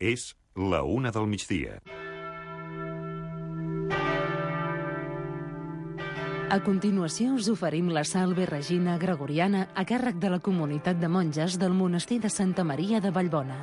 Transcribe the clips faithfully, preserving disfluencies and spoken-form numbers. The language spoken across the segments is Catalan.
És la una del migdia. A continuació us oferim la Salve Regina Gregoriana a càrrec de la comunitat de monges del monestir de Santa Maria de Vallbona.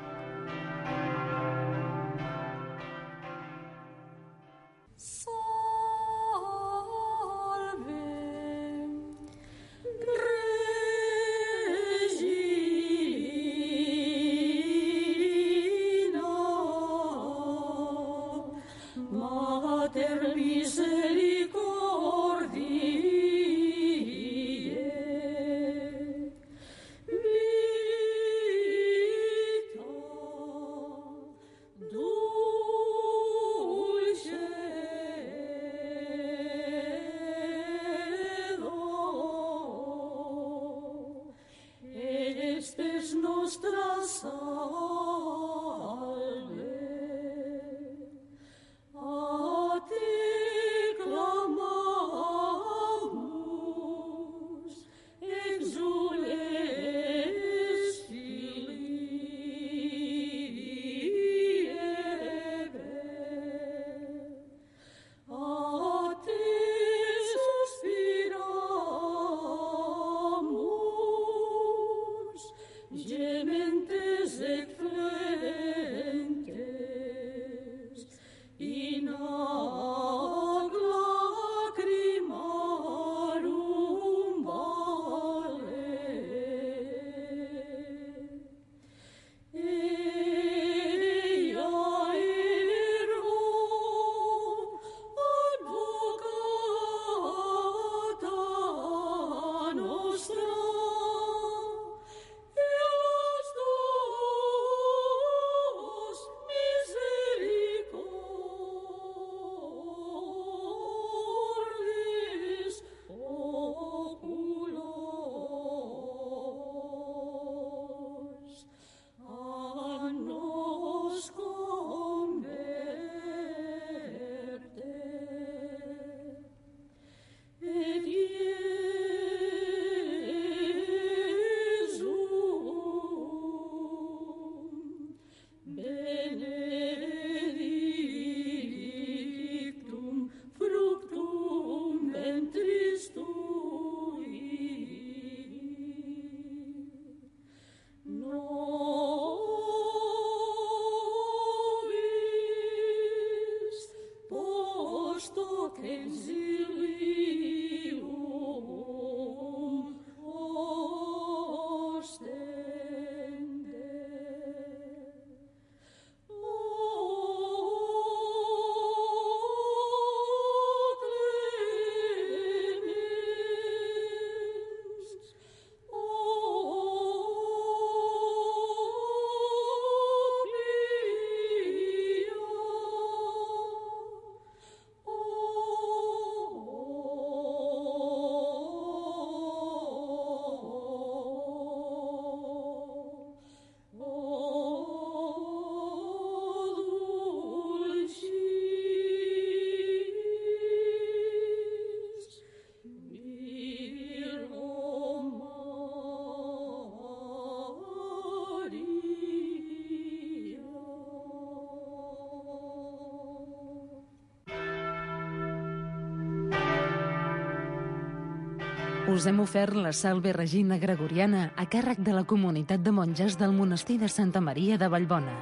Us hem ofert la Salve Regina Gregoriana a càrrec de la comunitat de monges del monestir de Santa Maria de Vallbona.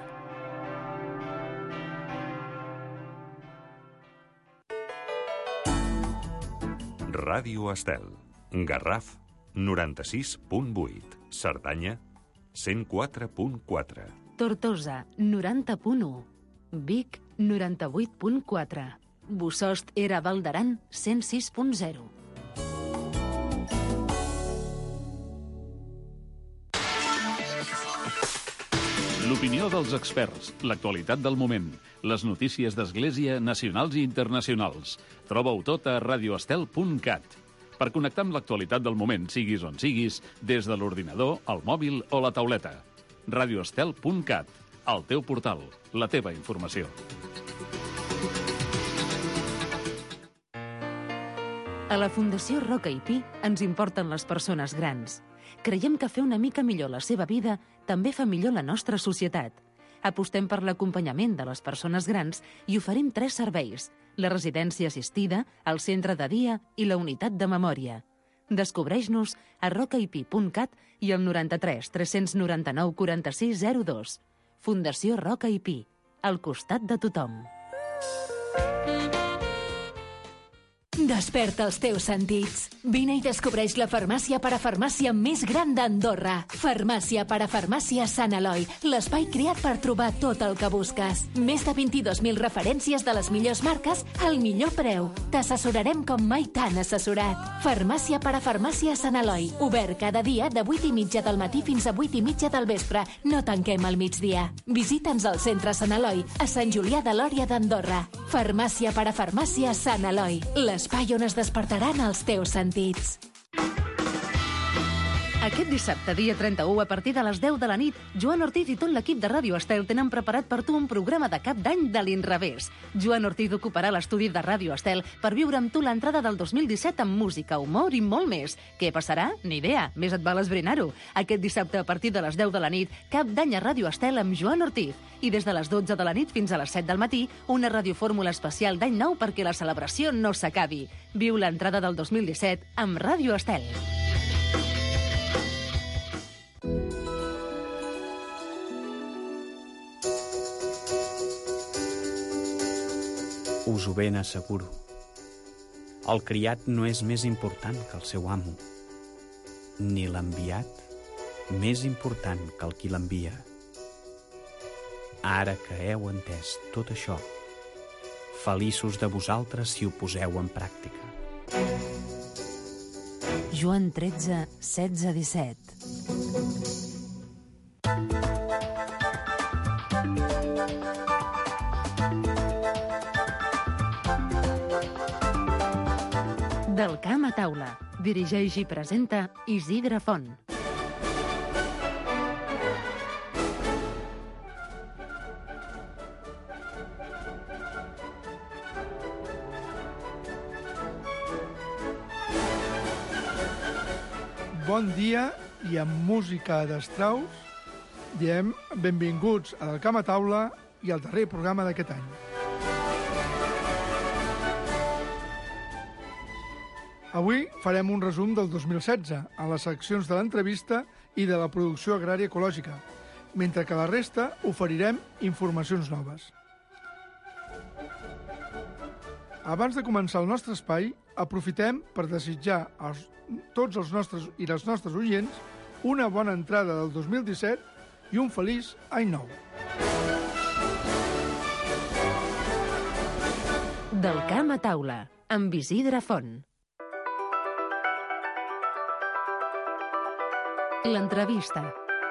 Ràdio Estel, Garraf, noranta-sis punt vuit, Cerdanya, cent quatre punt quatre. Tortosa, noranta punt u, Vic, noranta-vuit punt quatre, Bossòst Era Val d'Aran, cent sis punt zero. L'opinió dels experts, l'actualitat del moment, les notícies d'Església nacionals i internacionals. Troba-ho tot a radioestel punt cat. Per connectar amb l'actualitat del moment, siguis on siguis, des de l'ordinador, el mòbil o la tauleta. radioestel punt cat, el teu portal, la teva informació. A la Fundació Roca i Pi ens importen les persones grans. Creiem que fer una mica millor la seva vida també fa millor la nostra societat. apostem per l'acompanyament de les persones grans i oferim tres serveis: la residència assistida, el centre de dia i la unitat de memòria. Descobreix-nos a roca i pi punt cat i al noranta-tres tres noranta-nou quaranta-sis zero dos. Fundació Roca i Pi, al costat de tothom. Desperta els teus sentits. Vine i descobreix la farmàcia parafarmàcia més gran d'Andorra. Farmàcia parafarmàcia Sant Eloi, l'espai creat per trobar tot el que busques. Més de vint-i-dos mil referències de les millors marques al millor preu. T'assessorarem com mai t'han assessorat. Farmàcia parafarmàcia Sant Eloi, obert cada dia de vuit i mitja del matí fins a vuit i mitja del vespre. No tanquem al migdia. Visita'ns al centre Sant Eloi, a Sant Julià de Lòria d'Andorra. Farmàcia parafarmàcia Sant Eloi, l'espai on es despertaran els teus sentits. Aquest dissabte, dia trenta-u, a partir de les deu de la nit, Joan Ortiz i tot l'equip de Ràdio Estel tenen preparat per tu un programa de cap d'any de l'inrevés. Joan Ortiz ocuparà l'estudi de Ràdio Estel per viure amb tu l'entrada del dos mil disset amb música, humor i molt més. Què passarà? Ni idea, més et val esbrinar-ho. Aquest dissabte, a partir de les deu de la nit, cap d'any a Ràdio Estel amb Joan Ortiz. I des de les dotze de la nit fins a les set del matí, una radiofórmula especial d'any nou perquè la celebració no s'acabi. Viu l'entrada del dos mil disset amb Ràdio Estel. Us ho ben asseguro. El criat no és més important que el seu amo, ni l'enviat més important que el qui l'envia. Ara que heu entès tot això, feliços de vosaltres si ho poseu en pràctica. Joan tretze, setze, disset. Del camp a taula. Dirigeix i presenta Isidre Font. Bon dia i amb música d'Strauss diem benvinguts a Del camp a taula i al darrer programa d'aquest any. Avui farem un resum del dos mil setze, a les seccions de l'entrevista i de la producció agrària ecològica, mentre que la resta oferirem informacions noves. Abans de començar el nostre espai, aprofitem per desitjar a tots els nostres i les nostres oients una bona entrada del dos mil disset i un feliç any nou. Del camp a taula, amb Isidre Font. L'entrevista.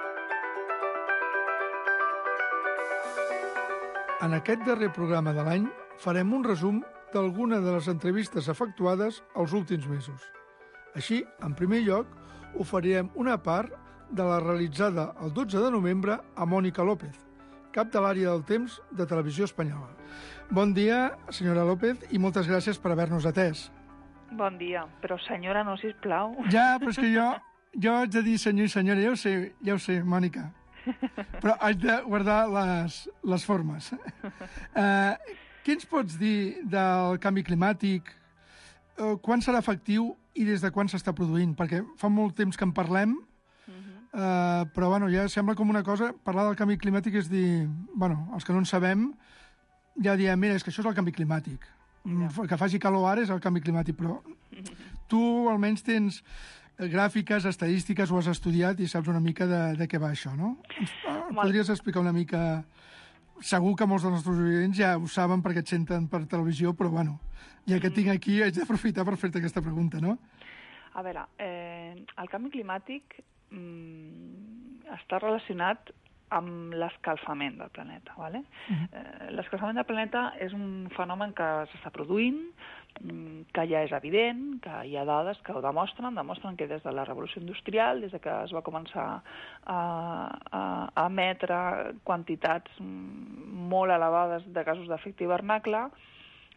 En aquest darrer programa de l'any farem un resum d'alguna de les entrevistes efectuades els últims mesos. Així, en primer lloc, oferirem una part de la realitzada el dotze de novembre a Mònica López, cap de l'àrea del temps de Televisió Espanyola. Bon dia, senyora López, i moltes gràcies per haver-nos atès. Bon dia, però senyora no, sisplau. Ja, però és que jo, jo haig de dir senyor i senyora, ja ho sé, ja ho sé, Mònica. Però haig de guardar les, les formes. Uh, què ens pots dir del canvi climàtic? Uh, quan serà efectiu i des de quan s'està produint? Perquè fa molt temps que en parlem, uh, però bueno, ja sembla com una cosa... Parlar del canvi climàtic és dir... Bueno, els que no en sabem ja diem, mira, és que això és el canvi climàtic. Ja. Que faci calor ara és el canvi climàtic, però tu almenys tens gràfiques, estadístiques, ho has estudiat i saps una mica de, de què va això, no? Podries explicar una mica... Segur que molts dels nostres oients ja ho saben perquè et senten per televisió, però bueno, ja que et tinc aquí haig d'aprofitar per fer-te aquesta pregunta, no? A veure, eh, el canvi climàtic mm, està relacionat amb l'escalfament del planeta. ¿vale? Uh-huh. eh, l'escalfament del planeta és un fenomen que s'està produint, que ja és evident, que hi ha dades que ho demostren, demostren que des de la revolució industrial, des de que es va començar a, a, a emetre quantitats molt elevades de gasos d'efecte hivernacle,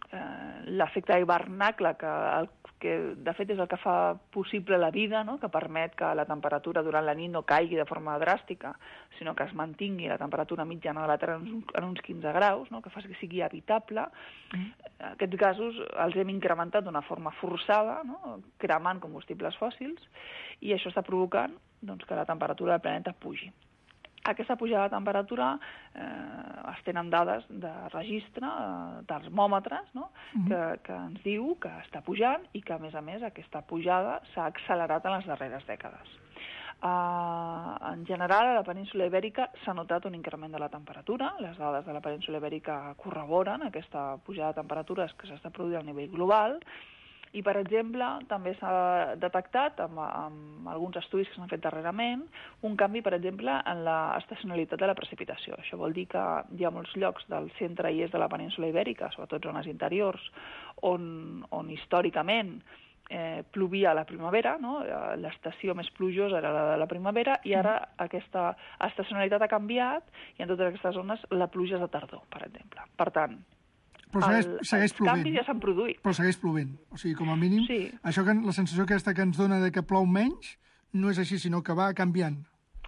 eh, l'efecte hivernacle, que, el, que de fet és el que fa possible la vida, no? Que permet que la temperatura durant la nit no caigui de forma dràstica, sinó que es mantingui la temperatura mitjana de la Terra en uns, en uns quinze graus, no? Que fa que sigui habitable. Mm. Aquests gasos els hem incrementat d'una forma forçada, no? Cremant combustibles fòssils, i això està provocant doncs, que la temperatura del planeta pugi. Aquesta pujada de temperatura eh, es tenen dades de registre, eh, termòmetres, no? Mm-hmm. que, que ens diu que està pujant i que, a més a més, aquesta pujada s'ha accelerat en les darreres dècades. Uh, en general, a la península Ibèrica s'ha notat un increment de la temperatura. Les dades de la península Ibèrica corroboren aquesta pujada de temperatures que s'està produint a nivell global. I, per exemple, també s'ha detectat, amb, amb alguns estudis que s'han fet darrerament, un canvi, per exemple, en l'estacionalitat de la precipitació. Això vol dir que hi ha molts llocs del centre i est de la península Ibèrica, sobretot zones interiors, on, on històricament eh, plovia a la primavera, no? L'estació més plujosa era la de la primavera, i ara aquesta estacionalitat ha canviat, i en totes aquestes zones la pluja és de tardor, per exemple. Per tant, Però segueix, el, segueix els plovent. canvis ja s'han produït. Però segueix plovent. O sigui, com a mínim, sí. Això que la sensació aquesta que ens dona de que plou menys no és així, sinó que va canviant.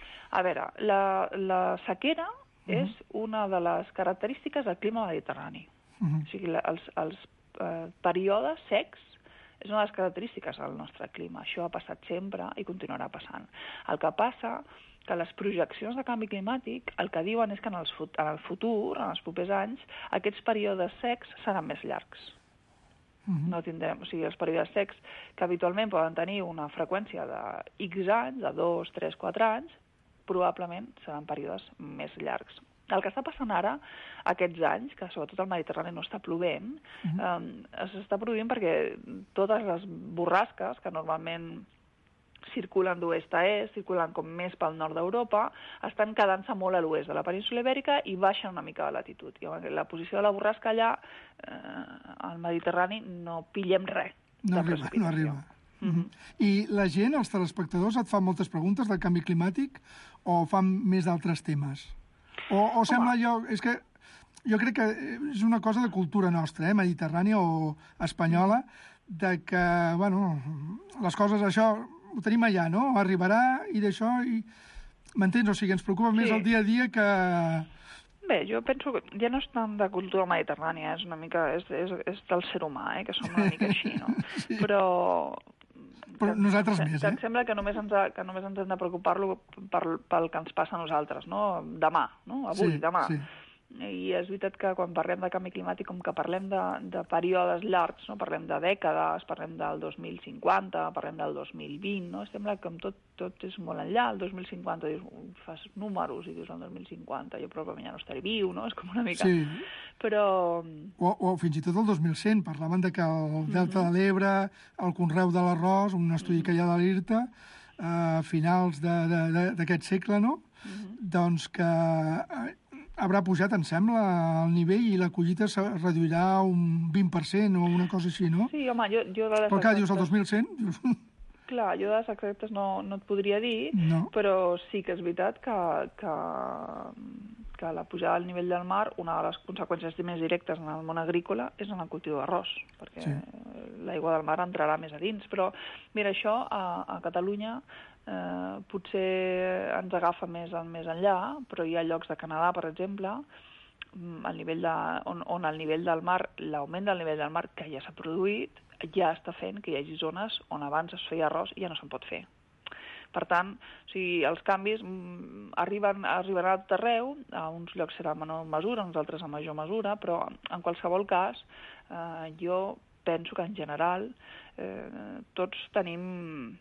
A veure, la, la sequera uh-huh. és una de les característiques del clima mediterrani. Uh-huh. O sigui, la, els, els eh, períodes secs és una de les característiques del nostre clima. Això ha passat sempre i continuarà passant. El que passa que les projeccions de canvi climàtic el que diuen és que en el, en el futur, en els propers anys, aquests períodes secs seran més llargs. Mm-hmm. No tindrem, o sigui, els períodes secs que habitualment poden tenir una freqüència de X anys, de dos, tres, quatre anys, probablement seran períodes més llargs. El que està passant ara, aquests anys, que sobretot el Mediterrani no està plovent, mm-hmm. eh, s'està produint perquè totes les borrasques que normalment circulen d'oest a est, circulen com més pel nord d'Europa, estan quedant-se molt a l'oest de la península Ibèrica i baixen una mica de latitud. I la posició de la borrasca allà, eh, al Mediterrani, no pillem res. No arriba, no arriba. Mm-hmm. I la gent, els telespectadors, et fan moltes preguntes del canvi climàtic o fan més d'altres temes? O, o sembla allò... És que jo crec que és una cosa de cultura nostra, eh, mediterrània o espanyola, de que, bueno, les coses, això... ho tenim allà, no? Arribarà i d'això... I... M'entens? O sigui, ens preocupa sí. més el dia a dia que... Bé, jo penso que ja no és tant de cultura mediterrània, és una mica... és, és, és del ser humà, eh? Que som una mica així, no? sí. Però... Però que, nosaltres que, més, que eh? em sembla que només ens, ha, que només ens hem de preocupar-lo per, pel que ens passa a nosaltres, no? Demà, no? Avui, sí, demà. Sí. I és veritat que quan parlem de canvi climàtic, com que parlem de, de períodes llargs, no? Parlem de dècades, parlem del dos mil cinquanta, parlem del dos mil vint, no? Sembla que tot, tot és molt enllà. El dos mil cinquanta dius, fas números i dius el dos mil cinquanta, jo probablement ja no estaré viu, no? És com una mica... Sí. Però... O, o fins i tot el dos mil cent, parlaven de que el Delta mm-hmm. de l'Ebre, el conreu de l'arròs, un estudi mm-hmm. que hi ha de l'IRTA, a finals d'aquest segle, no? Mm-hmm. Doncs que... haurà pujat, em sembla, el nivell i la collita es reduirà un vint per cent o una cosa així, no? Sí, home, jo... jo de les Però clar, dius el dos mil cent? Clar, jo de les exactes no, no et podria dir, no. Però sí que és veritat que, que, que la pujada del nivell del mar, una de les conseqüències més directes en el món agrícola és en el cultiu d'arròs, perquè sí. L'aigua del mar entrarà més a dins. Però, mira, això a, a Catalunya eh, potser ens agafa més, més enllà, però hi ha llocs de Canadà, per exemple, el nivell de, on, on el nivell del mar, l'augment del nivell del mar que ja s'ha produït, ja està fent que hi hagi zones on abans es feia arròs i ja no se'n pot fer. Per tant, o sigui, els canvis arriben, arribaran a tot arreu, a uns llocs serà en menor mesura, a uns altres en major mesura, però en qualsevol cas eh, jo penso que en general eh, tots tenim,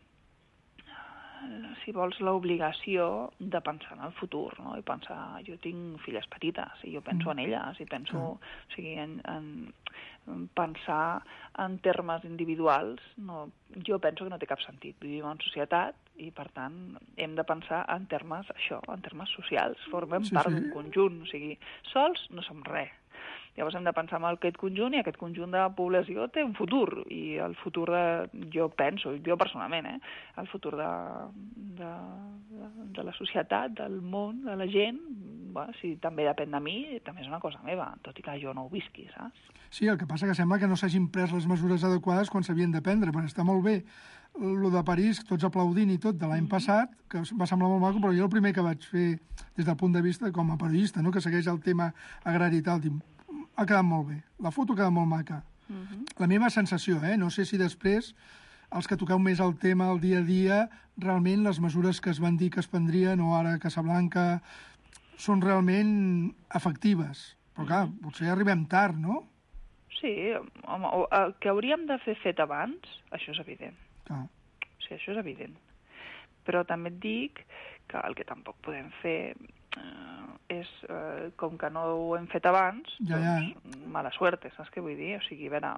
si vols, l'obligació de pensar en el futur, no? I pensar, jo tinc filles petites i jo penso mm. en elles i penso, mm. o sigui, en, en pensar en termes individuals, no, jo penso que no té cap sentit. Vivim en societat i, per tant, hem de pensar en termes, això, en termes socials. Formem sí, part sí. d'un conjunt, o sigui, sols no som res. Llavors hem de pensar en aquest conjunt, i aquest conjunt de població té un futur, i el futur de, jo penso, jo personalment, eh, el futur de, de, de, de la societat, del món, de la gent, bueno, si també depèn de mi, també és una cosa meva, tot i que jo no ho visqui, saps? Sí, el que passa que sembla que no s'hagin pres les mesures adequades quan s'havien de prendre, perquè està molt bé el de París, tots aplaudint i tot, de l'any mm-hmm. passat, que va semblar molt maco, però jo el primer que vaig fer des del punt de vista com a periodista, no?, que segueix el tema agrari i tal, dic, ha quedat molt bé, la foto ha quedat molt maca. Mm-hmm. La meva sensació, eh? No sé si després els que toqueu més el tema el dia a dia, realment les mesures que es van dir que es prendrien, o ara a Casablanca, són realment efectives. Però clar, potser arribem tard, no? Sí, home, el que hauríem de fer fet abans, això és evident. Clar. Sí, això és evident. Però també et dic que el que tampoc podem fer eh, és, eh, com que no ho hem fet abans, ja, ja. doncs mala suerte, saps què vull dir? O sigui, a veure,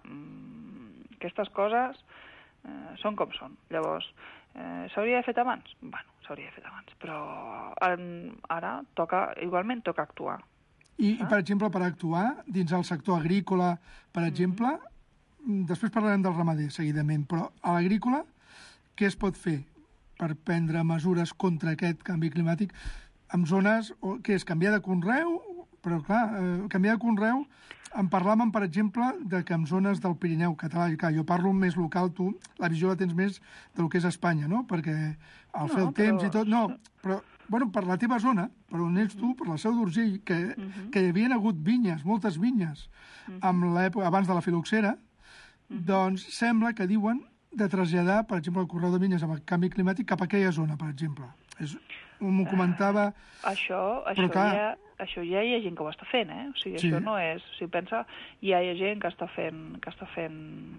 mmm, aquestes coses eh, són com són. Llavors, eh, s'hauria de fet abans? Bueno, s'hauria de fet abans, però en, ara toca, igualment toca actuar. I, ah? I, per exemple, per actuar dins el sector agrícola, per exemple, mm-hmm. després parlarem del ramader seguidament, però a l'agrícola què es pot fer per prendre mesures contra aquest canvi climàtic en zones, o, què és, canviar de conreu? Però clar, eh, canviar de conreu, en parlàvem, per exemple, de que en zones del Pirineu català, i clar, jo parlo més local, tu la visió la tens més del que és Espanya, no? Perquè al no, fer el però... temps i tot, no, però bueno, per la teva zona, per on ets tu, per la Seu d'Urgell, que, uh-huh. que hi havia hagut vinyes, moltes vinyes, uh-huh. amb l'època abans de la filoxera, uh-huh. doncs sembla que diuen de traslladar, per exemple, el correu de vinyes amb el canvi climàtic cap a aquella zona, per exemple. És, m'ho comentava... Uh, això, això, clar, ja, això ja hi ha gent que ho està fent, eh? O sigui, sí. Això no és... O sigui, pensa, ja hi ha gent que està fent... Que està fent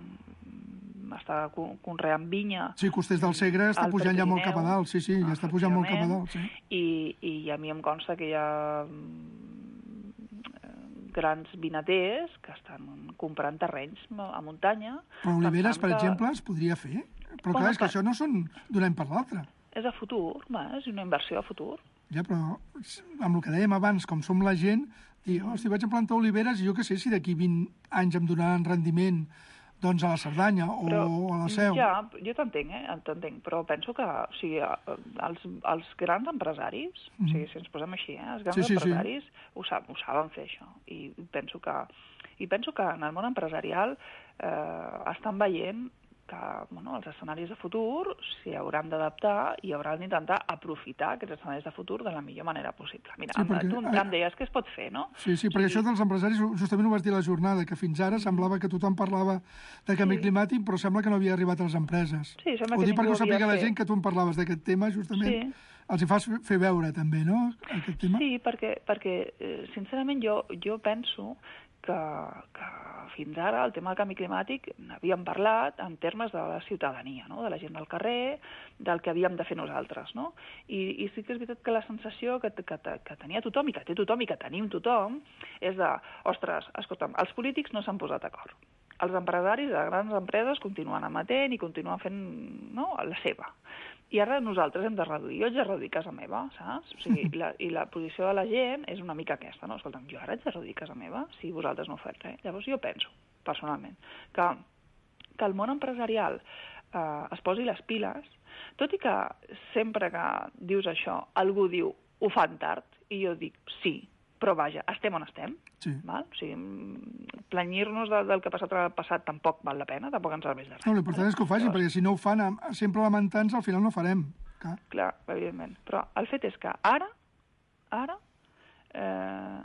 està conreant vinya. Sí, Costers del Segre està pujant Pirineu, ja molt cap a dalt, sí, sí, ja està pujant molt cap a dalt, sí. I, i a mi em consta que hi ha grans vinaters que estan comprant terrenys a muntanya. Però oliveres, per que... exemple, es podria fer. Però clar, és que això no són d'un any per l'altre. És a futur, és una inversió a futur. Ja, però amb el que dèiem abans, com som la gent, dir, hosti, vaig a plantar oliveres i jo què sé si d'aquí vint anys em donaran rendiment doncs a la Cerdanya o però, a la Seu. Ja, jo t'entenc, eh? T'entenc, però penso que o sigui, els, els grans empresaris, mm. o sigui, si ens posem així, eh? Els grans sí, sí, empresaris sí. Ho, sab, ho saben fer, això. I penso que, i penso que en el món empresarial eh, estan veient que bueno, els escenaris de futur s'hi hauran d'adaptar i hauran d'intentar aprofitar aquests escenaris de futur de la millor manera possible. Mira, sí, perquè, tu em deies que es pot fer, no? Sí, sí, perquè sí. Això dels empresaris justament ho vas dir a la jornada, que fins ara semblava que tothom parlava de canvi sí. climàtic, però sembla que no havia arribat a les empreses. Sí, sembla ho que dic perquè ho sàpiga la fet. gent que tu em parlaves d'aquest tema, justament sí. Els hi fas fer veure també, no?, aquest tema. Sí, perquè, perquè sincerament jo, jo penso que, que fins ara el tema del canvi climàtic n'havíem parlat en termes de la ciutadania, no? De la gent del carrer, del que havíem de fer nosaltres, no? I, i sí que és veritat que la sensació que, que, que tenia tothom i que té tothom i que tenim tothom és de, ostres, escolta'm, els polítics no s'han posat d'acord. Els empresaris de grans empreses continuen emetent i continuen fent, no?, la seva. I ara nosaltres hem de reduir. Jo haig de reduir casa meva, saps? O sigui, la, i la posició de la gent és una mica aquesta, no? Escolta'm, jo ara haig de reduir casa meva si vosaltres no feu res. Llavors jo penso, personalment, que, que el món empresarial eh, es posi les piles, tot i que sempre que dius això, algú diu, ho fan tard, i jo dic, sí, però vaja, estem on estem, sí. Val? O sigui, planyir-nos del, del que ha passat al passat tampoc val la pena, tampoc ens serveix de res. No, l'important és que ho facin, Llavors, perquè si no ho fan sempre lamentant-se, al final no farem. Clar. Clar, evidentment. Però el fet és que ara, ara, eh,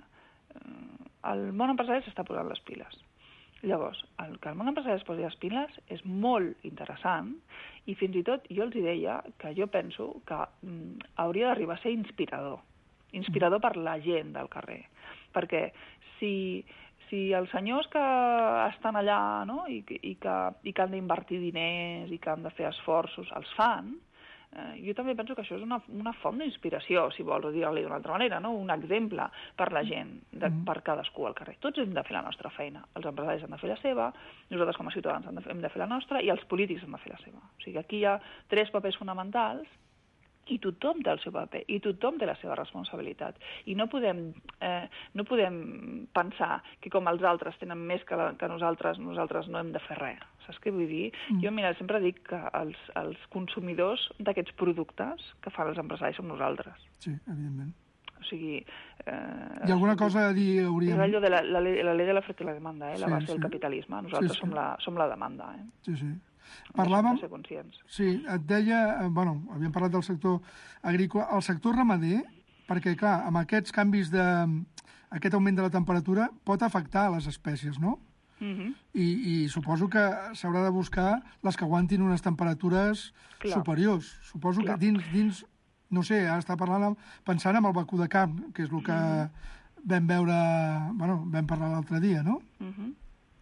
el món empresarial s'està posant les piles. Llavors, el que el món empresarial es posi les piles és molt interessant i fins i tot jo els deia que jo penso que mm, hauria d'arribar a ser inspirador. Inspirador per la gent del carrer. Perquè si, si els senyors que estan allà, no?, i, i, que, i que han d'invertir diners i que han de fer esforços els fan, eh, jo també penso que això és una, una font d'inspiració, si vols dir-li d'una altra manera, no?, un exemple per la gent, de, per cadascú al carrer. Tots hem de fer la nostra feina. Els empresaris han de fer la seva, nosaltres com a ciutadans hem de, hem de fer la nostra i els polítics han de fer la seva. O sigui, aquí hi ha tres papers fonamentals I tothom té el seu paper, i tothom té la seva responsabilitat. I no podem, eh, no podem pensar que com els altres tenen més que, la, que nosaltres, nosaltres no hem de fer res. Saps què vull dir? Mm. Jo, mira, sempre dic que els, els consumidors d'aquests productes que fan els empresaris som nosaltres. Sí, evidentment. O sigui... Eh, Hi ha alguna cosa a dir? Hauríem... És allò de la, la, la llei de l'oferta i la demanda, eh? La sí, base sí. del capitalisme. Nosaltres sí, sí. Som, la, som la demanda. Eh? Sí, sí. Parlàvem... De ser conscients. Sí, et deia... Bueno, havíem parlat del sector agrícola. El sector ramader, perquè, clar, amb aquests canvis de... aquest augment de la temperatura pot afectar a les espècies, no? Uh-huh. I, I suposo que s'haurà de buscar les que aguantin unes temperatures Clar. superiors. Suposo Clar. que dins, dins, no sé, ara està parlant, pensant en el vacú de camp, que és el que uh-huh. vam veure, bueno, vam parlar l'altre dia, no? Uh-huh.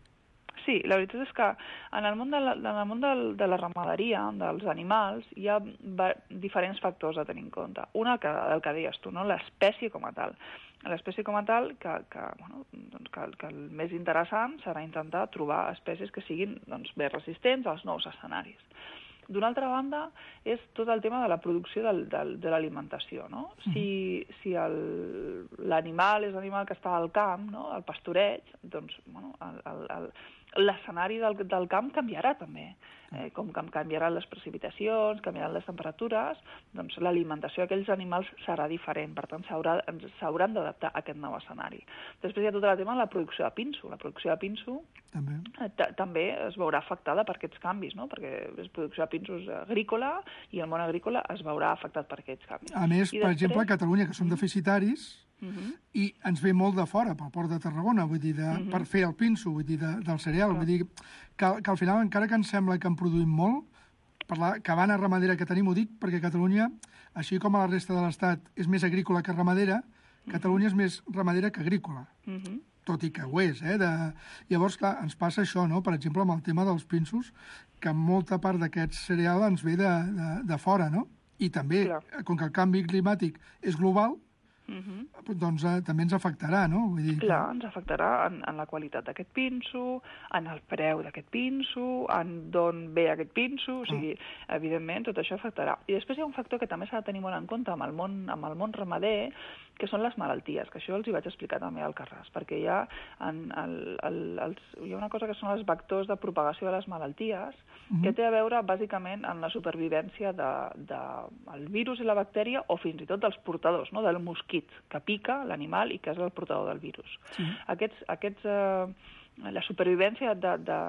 Sí, la veritat és que en el món de la, en el món de, de la ramaderia, dels animals, hi ha diferents factors a tenir en compte. Una, que, el que deies tu, no? L'espècie com a tal. L'espècie com a tal, que, que, bueno, doncs que, que el més interessant serà intentar trobar espècies que siguin doncs, més resistents als nous escenaris. D'una altra banda, és tot el tema de la producció del, del, de l'alimentació, no? Si, si l'animal és l'animal que està al camp, no? El pastoreig, doncs, bueno, el, el, el, l'escenari del, del camp canviarà també. Eh, com que canviaran les precipitacions, canviaran les temperatures, doncs l'alimentació d'aquells animals serà diferent. Per tant, s'hauran d'adaptar a aquest nou escenari. Després hi ha tot el tema de la producció de pinso. La producció de pinso també, eh, també es veurà afectada per aquests canvis, no? Perquè és producció de pinsos agrícola i el món agrícola es veurà afectat per aquests canvis. A més, I per després... exemple, a Catalunya, que som deficitaris, Uh-huh. i ens ve molt de fora, pel port de Tarragona, vull dir, de, uh-huh. per fer el pinso, vull dir, de, del cereal, Clar. vull dir, que, que al final, encara que ens sembla que en produïm molt, per la cabana ramadera que tenim, ho dic, perquè Catalunya, així com a la resta de l'Estat, és més agrícola que ramadera, uh-huh. Catalunya és més ramadera que agrícola. Uh-huh. Tot i que ho és, eh? De... Llavors, clar, ens passa això, no? Per exemple, amb el tema dels pinsos, que molta part d'aquest cereal ens ve de, de, de fora, no? I també, Clar. com que el canvi climàtic és global, Uh-huh. doncs eh, també ens afectarà, no? Vull dir, Clar, que... ens afectarà en, en la qualitat d'aquest pinso, en el preu d'aquest pinso, en d'on ve aquest pinso, o sigui, ah. evidentment, tot això afectarà. I després hi ha un factor que també s'ha de tenir molt en compte amb el món, amb el món ramader, que són les malalties, que això els hi vaig explicar també al Carràs, perquè hi ha, en el, el, els, hi ha una cosa que són els vectors de propagació de les malalties, uh-huh. que té a veure bàsicament en la supervivència de, de, el virus i la bactèria, o fins i tot dels portadors, no? Del mosquit, que pica l'animal i que és el portador del virus. Sí. Aquests, aquests, eh, la supervivència de, de,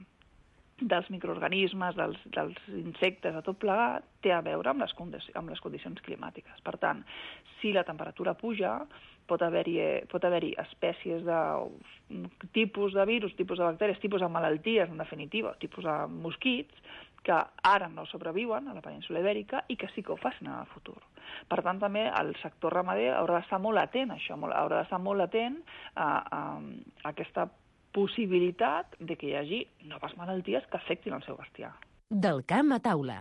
dels microorganismes, dels, dels insectes, de tot plegat, té a veure amb les, amb les condicions climàtiques. Per tant, si la temperatura puja, pot haver-hi pot haver-hi espècies de tipus de virus, tipus de bactèries, tipus de malalties, en definitiva, tipus de mosquits, que ara no sobreviuen a la península Ibèrica i que sí que ho facin en el futur. Per tant, també el sector ramader haurà d'estar molt atent a això, haurà d'estar molt atent a, a, a aquesta possibilitat de que hi hagi noves malalties que afectin el seu bestiar. Del camp a taula.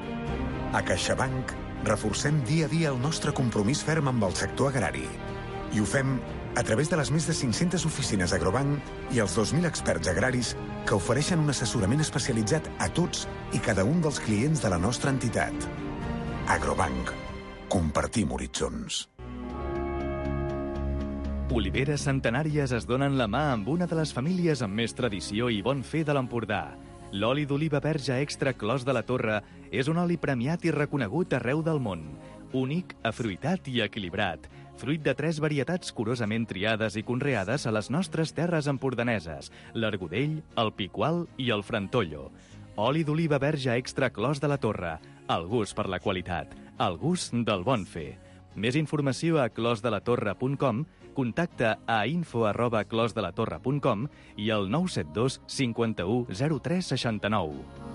A CaixaBank reforcem dia a dia el nostre compromís ferm amb el sector agrari. I ho fem a través de les més de cinc-centes oficines Agrobank i els dos mil experts agraris que ofereixen un assessorament especialitzat a tots i cada un dels clients de la nostra entitat. Agrobank. Compartim horitzons. Oliveres centenàries es donen la mà amb una de les famílies amb més tradició i bon fer de l'Empordà. L'oli d'oliva verge extra Clos de la Torre és un oli premiat i reconegut arreu del món. Únic, afruitat i equilibrat. Fruit de tres varietats curosament triades i conreades a les nostres terres empordaneses, l'Argudell, el Picual i el Frantollo. Oli d'oliva verge extra Clos de la Torre. El gust per la qualitat. El gust del bon fer. Més informació a clos de la torre punt com, contacta a info arroba clos de la torre punt com i al nou set dos cinquanta-u zero tres seixanta-nou.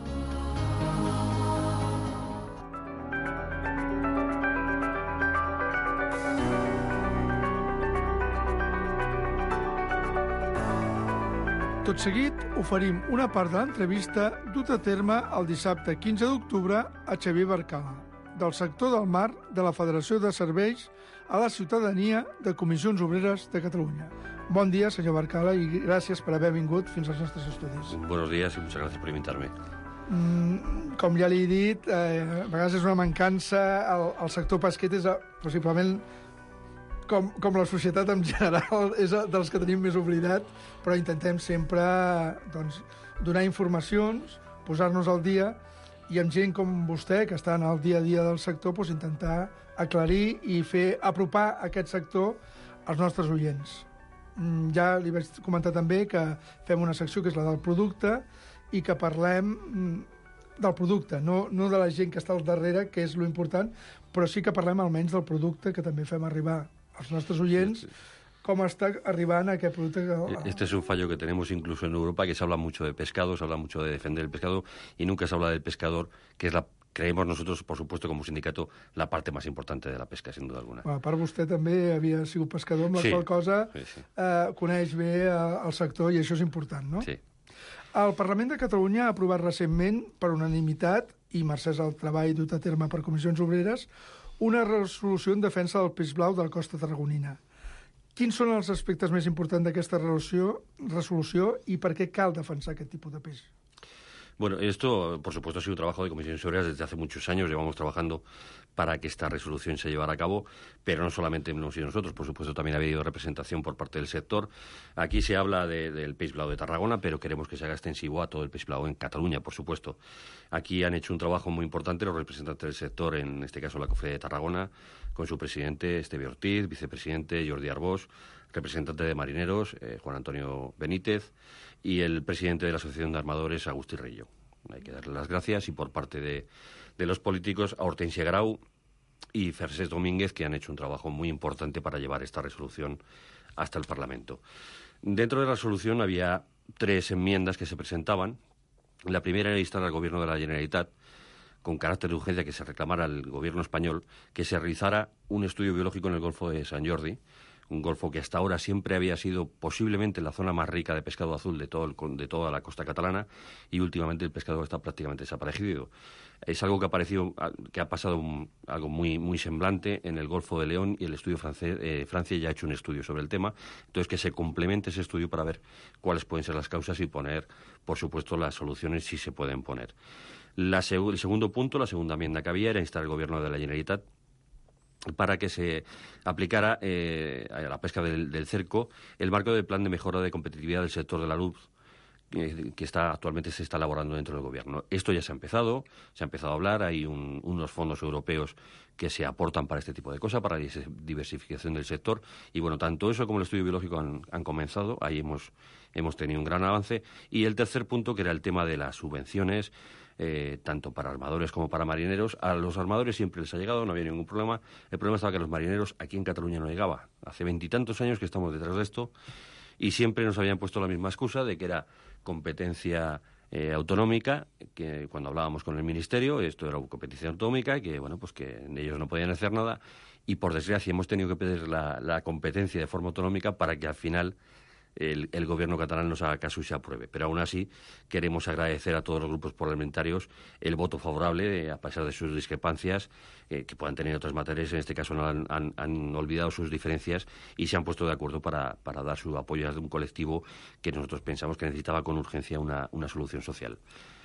Tot seguit, oferim una part de l'entrevista dut a terme el dissabte quinze d'octubre a Xavier Barcala, del sector del mar de la Federació de Serveis a la Ciutadania de Comissions Obreres de Catalunya. Bon dia, senyor Barcala, y gracias por haber vingut fins als nostres estudis. Buenos días y muchas gracias por invitarme. mm, com ja li he dit, eh, a vegades és una mancança, el, el sector pesquet és eh, possiblement, com, com la societat en general, és dels que tenim més oblidat, però intentem sempre doncs, donar informacions, posar-nos al dia, i amb gent com vostè, que està en el dia a dia del sector, doncs intentar aclarir i fer apropar aquest sector als nostres oients. Ja li vaig comentar també que fem una secció que és la del producte i que parlem del producte, no, no de la gent que està al darrere, que és lo important, però sí que parlem almenys del producte, que també fem arribar als nostres oients sí, sí. cómo está arribando a aquest producte. Este es un fallo que tenemos incluso en Europa, que se habla mucho de pescado, se habla mucho de defender el pescado y nunca se habla del pescador, que es la, creemos nosotros, por supuesto, como sindicato, la parte más importante de la pesca, sin duda alguna. Bueno, a part, vostè també havia sigut pescador, amb la sí, qual cosa sí, sí. Eh, coneix bé el sector i això és important, no? Sí. El Parlament de Catalunya ha aprovat recentment, per unanimitat, i mercès al treball dut a terme per comissions obreres, una resolució en defensa del peix blau de la costa tarragonina. Quins són els aspectes més importants d'aquesta resolució i per què cal defensar aquest tipus de peix? Bueno, esto, por supuesto, ha sido un trabajo de comisiones obreras desde hace muchos años. Llevamos trabajando para que esta resolución se llevara a cabo, pero no solamente hemos sido nosotros, por supuesto, también ha habido representación por parte del sector. Aquí se habla de, del peix blau de Tarragona, pero queremos que se haga extensivo a todo el peix blau en Cataluña, por supuesto. Aquí han hecho un trabajo muy importante los representantes del sector, en este caso la Cofradía de Tarragona, con su presidente Esteve Ortiz, vicepresidente Jordi Arbós, representante de marineros eh, Juan Antonio Benítez y el presidente de la Asociación de Armadores Agustí Rillo. Hay que darle las gracias y por parte de, de los políticos a Hortensia Grau y Fercés Domínguez, que han hecho un trabajo muy importante para llevar esta resolución hasta el Parlamento. Dentro de la resolución había tres enmiendas que se presentaban. La primera era instar al Gobierno de la Generalitat, con carácter de urgencia, que se reclamara al Gobierno español que se realizara un estudio biológico en el Golfo de San Jordi, un golfo que hasta ahora siempre había sido posiblemente la zona más rica de pescado azul de, todo el, de toda la costa catalana, y últimamente el pescado está prácticamente desaparecido. Es algo que ha, parecido, que ha pasado un, algo muy, muy semblante en el Golfo de León, y el estudio francés, eh, Francia ya ha hecho un estudio sobre el tema. Entonces, que se complemente ese estudio para ver cuáles pueden ser las causas y poner, por supuesto, las soluciones si se pueden poner. La seg- el segundo punto, la segunda enmienda que había, era instar al Gobierno de la Generalitat para que se aplicara eh, a la pesca del, del cerco el marco del plan de mejora de competitividad del sector de la luz, eh, que está actualmente se está elaborando dentro del Gobierno. Esto ya se ha empezado, se ha empezado a hablar, hay un, unos fondos europeos que se aportan para este tipo de cosas, para la diversificación del sector, y bueno, tanto eso como el estudio biológico han, han comenzado, ahí hemos, hemos tenido un gran avance. Y el tercer punto, que era el tema de las subvenciones, Eh, tanto para armadores como para marineros. A los armadores siempre les ha llegado, no había ningún problema. El problema estaba que a los marineros aquí en Cataluña no llegaba. Hace veintitantos años que estamos detrás de esto y siempre nos habían puesto la misma excusa de que era competencia eh, autonómica, que cuando hablábamos con el Ministerio, esto era competencia autonómica, que bueno, pues que ellos no podían hacer nada, y por desgracia hemos tenido que pedir la, la competencia de forma autonómica para que al final El, el Gobierno catalán nos haga caso y se apruebe. Pero aún así queremos agradecer a todos los grupos parlamentarios el voto favorable, eh, a pesar de sus discrepancias eh, que puedan tener en otras materias. En este caso no han, han, han olvidado sus diferencias y se han puesto de acuerdo para, para dar su apoyo a un colectivo que nosotros pensamos que necesitaba con urgencia una, una solución social.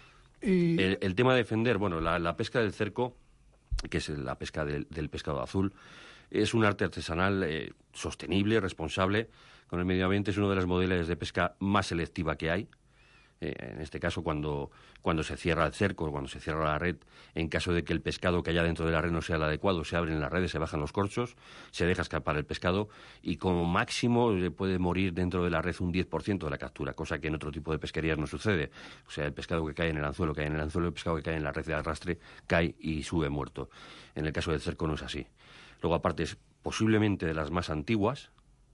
Y... El, el tema de defender, bueno, la, la pesca del cerco, que es la pesca del, del pescado azul, es un arte artesanal eh, sostenible, responsable con el medio ambiente. Es una de las modalidades de pesca más selectiva que hay. Eh, en este caso, cuando, cuando se cierra el cerco, cuando se cierra la red, en caso de que el pescado que haya dentro de la red no sea el adecuado, se abren las redes, se bajan los corchos, se deja escapar el pescado y como máximo eh, puede morir dentro de la red un diez por ciento de la captura, cosa que en otro tipo de pesquerías no sucede. O sea, el pescado que cae en el anzuelo cae en el anzuelo, el pescado que cae en la red de arrastre cae y sube muerto. En el caso del cerco no es así. Luego, aparte, es posiblemente de las más antiguas,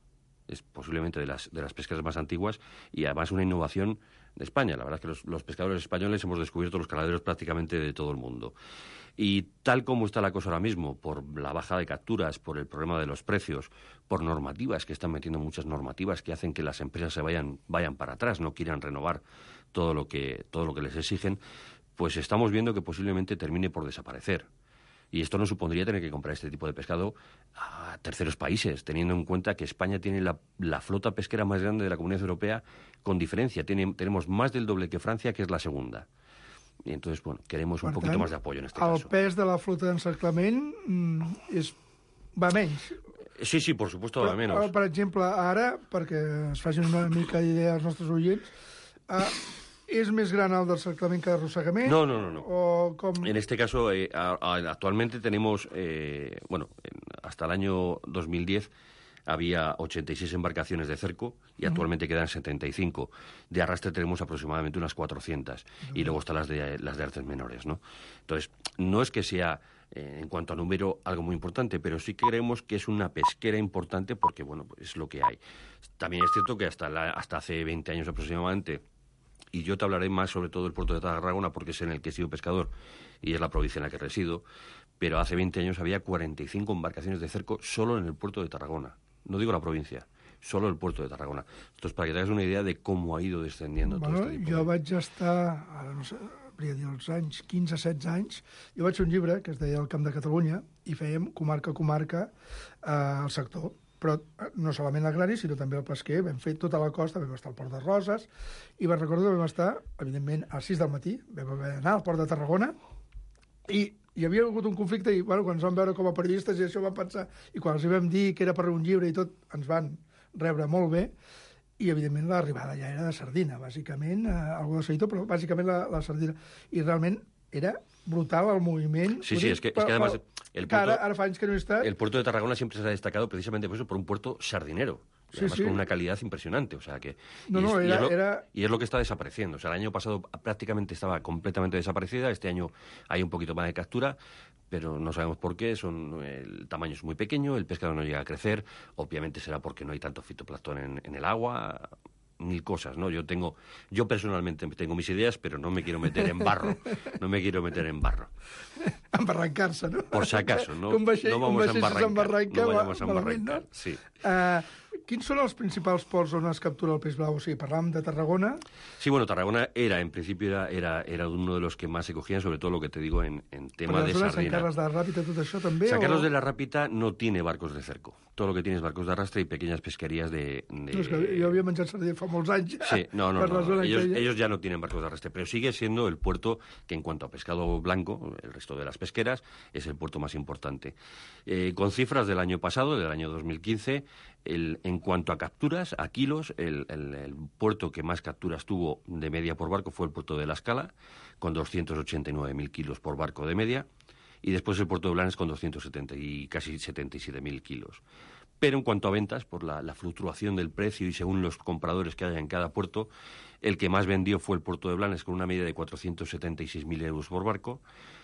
es posiblemente de las, de las pescas más antiguas y además una innovación de España. La verdad es que los, los pescadores españoles hemos descubierto los caladeros prácticamente de todo el mundo. Y tal como está la cosa ahora mismo, por la baja de capturas, por el problema de los precios, por normativas, que están metiendo muchas normativas que hacen que las empresas se vayan, vayan para atrás, no quieran renovar todo lo que, todo lo que les exigen, pues estamos viendo que posiblemente termine por desaparecer. Y esto nos supondría tener que comprar este tipo de pescado a terceros países, teniendo en cuenta que España tiene la, la flota pesquera más grande de la Comunidad Europea, con diferencia. Tiene, tenemos más del doble que Francia, que es la segunda. Y entonces, bueno, queremos un Per poquito tant, más de apoyo en este el caso. pes de la flota d'encerclament mm, és, va menys. Sí, sí, por supuesto, Però, va menos. Per exemple, ara, perquè es facin una mica d'idea als nostres oients, eh, és més gran el d'encerclament que d'arrossegament? No, no, no, no. O com... En este caso, eh, a, a, actualmente tenemos, eh, bueno, en, hasta el año dos mil diez había ochenta y seis embarcaciones de cerco y uh-huh. actualmente quedan setenta y cinco. De arrastre tenemos aproximadamente unas cuatrocientas uh-huh. y luego están las de, las de artes menores, ¿no? Entonces, no es que sea, eh, en cuanto a número, algo muy importante, pero sí creemos que es una pesquera importante porque, bueno, es lo que hay. También es cierto que hasta, la, hasta hace veinte años aproximadamente, y yo te hablaré más sobre todo del puerto de Tarragona porque es en el que he sido pescador y es la provincia en la que resido, pero hace veinte años había cuarenta y cinco embarcaciones de cerco solo en el puerto de Tarragona. No digo la provincia, solo el puerto de Tarragona. Entonces, para que te hagas una idea de cómo ha ido descendiendo bueno, todo este tipo. Jo de... vaig estar, ara no sé, hauria de dir els anys, quinze setze anys, jo vaig fer un llibre que es deia El Camp de Catalunya i fèiem comarca a comarca eh, el sector, però no solament l'agrari, sinó també el pesquer. Vam fer tota la costa, vam estar al Port de Roses, i me'n recordo que vam estar, evidentment, a les sis del matí, vam haver d'anar al Port de Tarragona, i hi havia hagut un conflicte i, bueno, quan ens vam veure com a periodistes i això vam pensar, i quan els hi vam dir que era per un llibre i tot, ens van rebre molt bé, i evidentment l'arribada ja era de sardina, bàsicament, eh, algo de seguidor, però bàsicament la, la sardina. I realment era brutal el moviment. Sí, sí, es que, es que además el puerto, ara, ara fa anys que no he estat. El puerto de Tarragona siempre se ha destacado precisamente por eso, por un puerto sardinero. Y además sí, sí. con una calidad impresionante, o sea que... No, y, no, es, era, y, es lo, era... y es lo que está desapareciendo. O sea, el año pasado prácticamente estaba completamente desaparecida, este año hay un poquito más de captura, pero no sabemos por qué, son, el tamaño es muy pequeño, el pescado no llega a crecer, obviamente será porque no hay tanto fitoplancton en, en el agua, mil cosas, ¿no? Yo tengo, yo personalmente tengo mis ideas, pero no me quiero meter en barro, no me quiero meter en barro. Embarrancar-se, no? Por si acaso, no, un vaixell, no vamos un a embarrancar, embarranca, no vamos a malament, embarrancar, no? sí. Uh, quins són els principals ports on es captura el peix blau? O sigui, parlàvem de Tarragona. Sí, bueno, Tarragona era, en principio, era, era, era uno de los que más se cogían, sobre todo lo que te digo en, en tema de sardina. Sant Carles de la Ràpita, tot això també? Sant Carles o... de la Ràpita no tiene barcos de cerco. Todo lo que tiene es barcos de arrastre y pequeñas pesquerías de... de... No, és que jo havia menjat sardina fa molts anys ja. Sí, no, no, per no, la zona no. Ellos, aquella. ellos ya no tienen barcos de arrastre, pero sigue siendo el puerto que en cuanto a pescado blanco, el resto de las pesqueras, es el puerto más importante. Eh, con cifras del año pasado, del año dos mil quince, el, en cuanto a capturas, a kilos, el, el, el puerto que más capturas tuvo de media por barco fue el puerto de La Escala, con doscientos ochenta y nueve mil kilos por barco de media, y después el puerto de Blanes con doscientos setenta y casi setenta y siete mil kilos. Pero en cuanto a ventas, por la, la fluctuación del precio y según los compradores que haya en cada puerto, el que más vendió fue el puerto de Blanes con una media de cuatrocientos setenta y seis mil euros por barco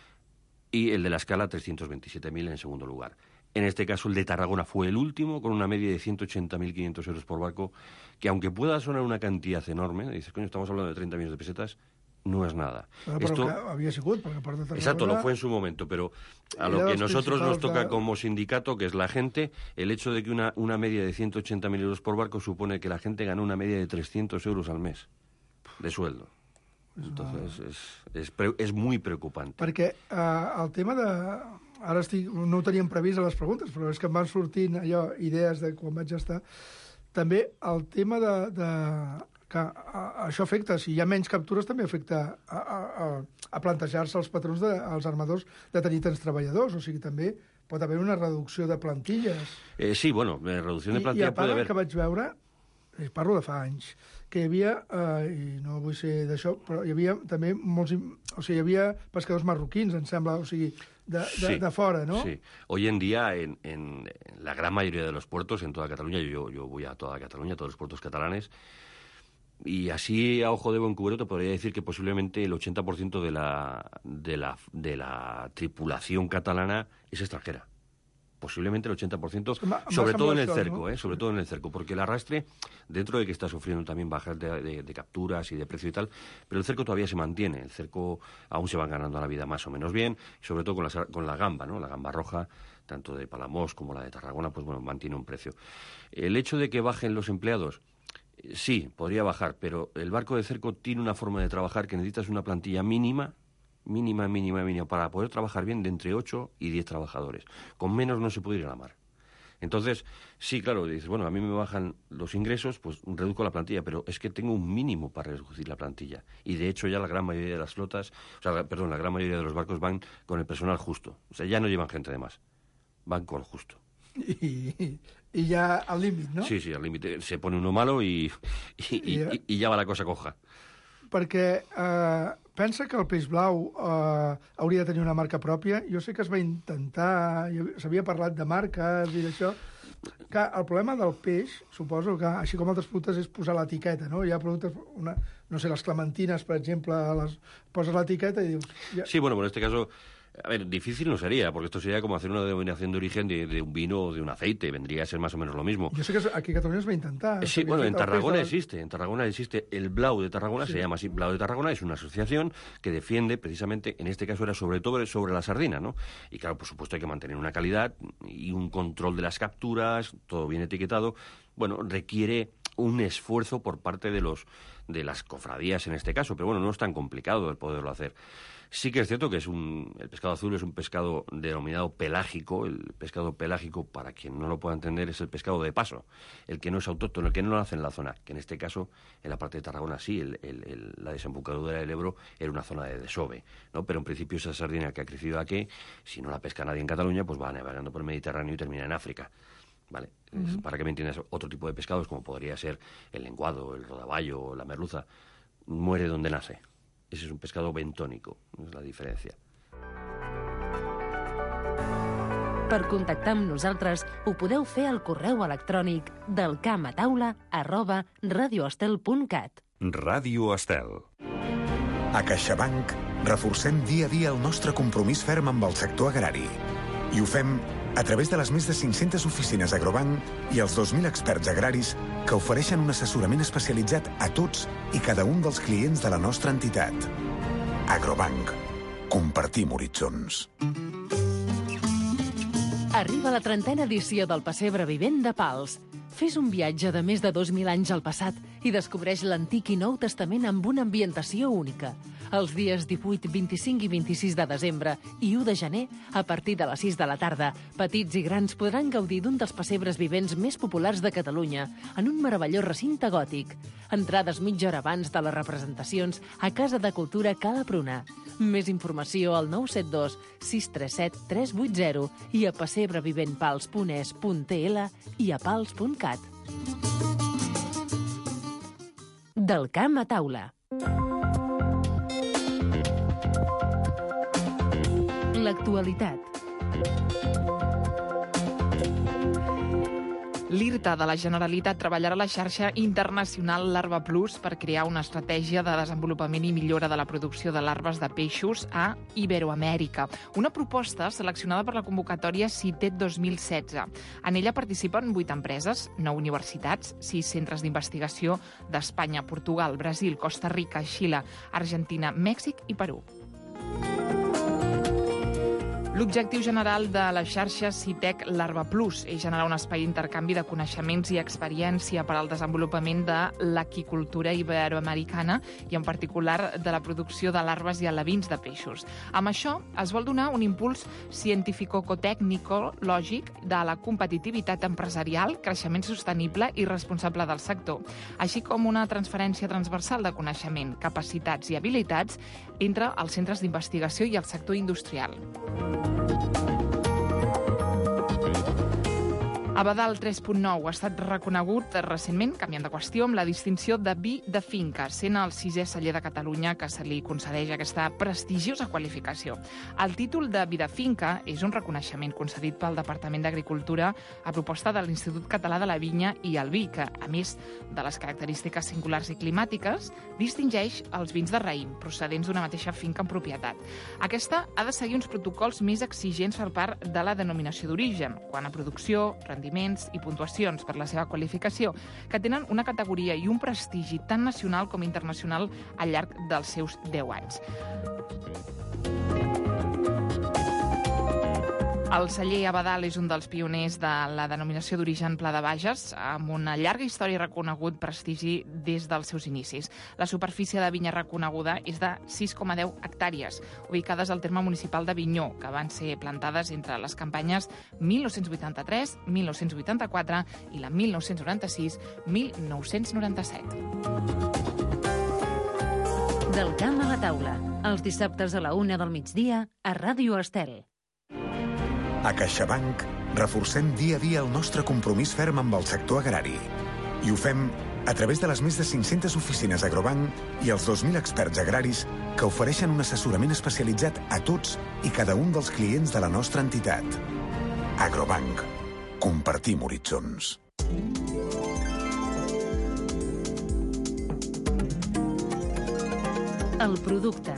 y el de La Escala trescientos veintisiete mil en segundo lugar. En este caso, el de Tarragona fue el último, con una media de ciento ochenta mil quinientos euros por barco, que aunque pueda sonar una cantidad enorme, dices, coño, estamos hablando de treinta millones de pesetas, no es nada. Bueno, però Esto... que havia sigut, perquè el Port de Tarragona... Exacto, lo fue en su momento, pero a lo que nosotros nos toca de... como sindicato, que es la gente, el hecho de que una, una media de ciento ochenta mil euros por barco supone que la gente gana una media de trescientos euros al mes de sueldo. Entonces, es, es, pre, es muy preocupante. Perquè uh, el tema de... Ara estic, no ho teníem previst a les preguntes, però és que em van sortint allò, idees de quan vaig estar. També el tema de... de que a, a, això afecta, si hi ha menys captures, també afecta a, a, a, a plantejar-se els patrons, de, als armadors, de tenir tants treballadors. O sigui, també pot haver una reducció de plantilles. Eh, sí, bueno, reducció de I, plantilla i a part puede haver. que vaig veure, eh, parlo de fa anys, que hi havia, eh, i no vull ser d'això, però hi havia també molts... O sigui, hi havia pescadors marroquins, em sembla, o sigui, de, de, sí, de fora, ¿no? Sí. Hoy en día, en, en, en la gran mayoría de los puertos, en toda Cataluña, yo, yo voy a toda Cataluña, a todos los puertos catalanes, y así a ojo de buen cubero te podría decir que posiblemente el ochenta por ciento de la, de la, de la tripulación catalana es extranjera. Posiblemente el ochenta por ciento, sobre todo en el cerco, ¿eh? Sobre todo en el cerco, porque el arrastre, dentro de que está sufriendo también bajas de, de, de capturas y de precio y tal, pero el cerco todavía se mantiene, el cerco aún se va ganando la vida más o menos bien, sobre todo con la, con la gamba, ¿no? La gamba roja, tanto de Palamós como la de Tarragona, pues bueno, mantiene un precio. El hecho de que bajen los empleados, sí, podría bajar, pero el barco de cerco tiene una forma de trabajar que necesitas una plantilla mínima, mínima, mínima, mínima, para poder trabajar bien de entre ocho y diez trabajadores. Con menos no se puede ir a la mar. Entonces, sí, claro, dices, bueno, a mí me bajan los ingresos, pues reduzco la plantilla, pero es que tengo un mínimo para reducir la plantilla. Y de hecho ya la gran mayoría de las flotas, o sea, la, perdón, la gran mayoría de los barcos van con el personal justo. O sea, ya no llevan gente de más, van con justo. I, i ja al límit, no? Sí, sí, al límite. Se pone uno malo i, i, i, i, i ja va la cosa coja. Perquè eh, pensa que el peix blau eh, hauria de tenir una marca pròpia. Jo sé que es va intentar, s'havia parlat de marques i d'això. Que el problema del peix, suposo que, així com altres productes, és posar l'etiqueta, no? Hi ha productes, una, no sé, les clementines, per exemple, les poses l'etiqueta i dius... Ja... Sí, bueno, en este caso... A ver, difícil no sería, porque esto sería como hacer una denominación de origen de, de un vino o de un aceite, vendría a ser más o menos lo mismo. Yo sé que aquí en Cataluña es va a intentar. Sí, bueno, en Tarragona existe, en Tarragona existe el Blau de Tarragona, sí. Se llama así, Blau de Tarragona, es una asociación que defiende precisamente, en este caso era sobre todo sobre la sardina, ¿no? Y claro, por supuesto hay que mantener una calidad y un control de las capturas, todo bien etiquetado. Bueno, requiere un esfuerzo por parte de los de las cofradías en este caso, pero bueno, no es tan complicado el poderlo hacer. Sí que es cierto que es un, el pescado azul es un pescado denominado pelágico. El pescado pelágico, para quien no lo pueda entender, es el pescado de paso, el que no es autóctono, el que no lo hace en la zona, que en este caso, en la parte de Tarragona sí, el, el, el, la desembocadura del Ebro era una zona de desove, ¿no? Pero en principio esa sardina que ha crecido aquí, si no la pesca nadie en Cataluña, pues va navegando por el Mediterráneo y termina en África. ¿Vale? Uh-huh. Para que me entiendas, otro tipo de pescados, como podría ser el lenguado, el rodaballo, la merluza, muere donde nace. Ese es un pescado bentónico, és la diferència. Per contactar amb nosaltres ho podeu fer al correu electrònic del camp a taula arroba radioestel punt cat. Ràdio Estel. A CaixaBank reforcem dia a dia el nostre compromís ferm amb el sector agrari. I ho fem a través de les més de cinc-centes oficines Agrobank i els dos mil experts agraris que ofereixen un assessorament especialitzat a tots i cada un dels clients de la nostra entitat. Agrobank. Compartim horitzons. Arriba la trentena edició del Pessebre Vivent de Pals. Fes un viatge de més de dos mil anys al passat i descobreix l'Antic i Nou Testament amb una ambientació única. Els dies divuit, vint-i-cinc i vint-i-sis de desembre i u de gener, a partir de les sis de la tarda, petits i grans podran gaudir d'un dels pessebres vivents més populars de Catalunya, en un meravellós recinte gòtic. Entrades mitja hora abans de les representacions a Casa de Cultura Cala Pruna. Més informació al nou set dos sis tres set tres vuit zero i a pessebreviventpals punt es punt tl i a pals punt cat. Del camp a taula. L'actualitat. L'I R T A de la Generalitat treballarà a la xarxa internacional Larva Plus per crear una estratègia de desenvolupament i millora de la producció de larves de peixos a Iberoamèrica. Una proposta seleccionada per la convocatòria CITET dos mil setze. En ella participen vuit empreses, nou universitats, sis centres d'investigació d'Espanya, Portugal, Brasil, Costa Rica, Xile, Argentina, Mèxic i Perú. L'objectiu general de la xarxa CITEC Larva Plus és generar un espai d'intercanvi de coneixements i experiència per al desenvolupament de l'aquicultura iberoamericana i en particular de la producció de larves i alevins de peixos. Amb això es vol donar un impuls científico-tècnico-lògic de la competitivitat empresarial, creixement sostenible i responsable del sector, així com una transferència transversal de coneixement, capacitats i habilitats entre els centres d'investigació i el sector industrial. Abadal tres punt nou ha estat reconegut recentment, canviant de qüestió, amb la distinció de vi de finca, sent el sisè celler de Catalunya que se li concedeix aquesta prestigiosa qualificació. El títol de vi de finca és un reconeixement concedit pel Departament d'Agricultura a proposta de l'Institut Català de la Vinya i el Vi, que, a més de les característiques singulars i climàtiques, distingeix els vins de raïm, procedents d'una mateixa finca en propietat. Aquesta ha de seguir uns protocols més exigents per part de la denominació d'origen, quant a producció, rendiments i puntuacions per la seva qualificació, que tenen una categoria i un prestigi tant nacional com internacional al llarg dels seus deu anys. El celler Abadal és un dels pioners de la denominació d'origen Pla de Bages, amb una llarga història i reconegut prestigi des dels seus inicis. La superfície de vinya reconeguda és de sis coma deu hectàrees, ubicades al terme municipal d'Avinyó, que van ser plantades entre les campanyes mil nou-cents vuitanta-tres mil nou-cents vuitanta-quatre i la mil nou-cents noranta-sis mil nou-cents noranta-set. Del camp a la taula, els dissabtes a la una del migdia a Ràdio Estel. A CaixaBank reforcem dia a dia el nostre compromís ferm amb el sector agrari. I ho fem a través de les més de cinc-centes oficines Agrobank i els dos mil experts agraris que ofereixen un assessorament especialitzat a tots i cada un dels clients de la nostra entitat. Agrobank. Compartim horitzons. El producte.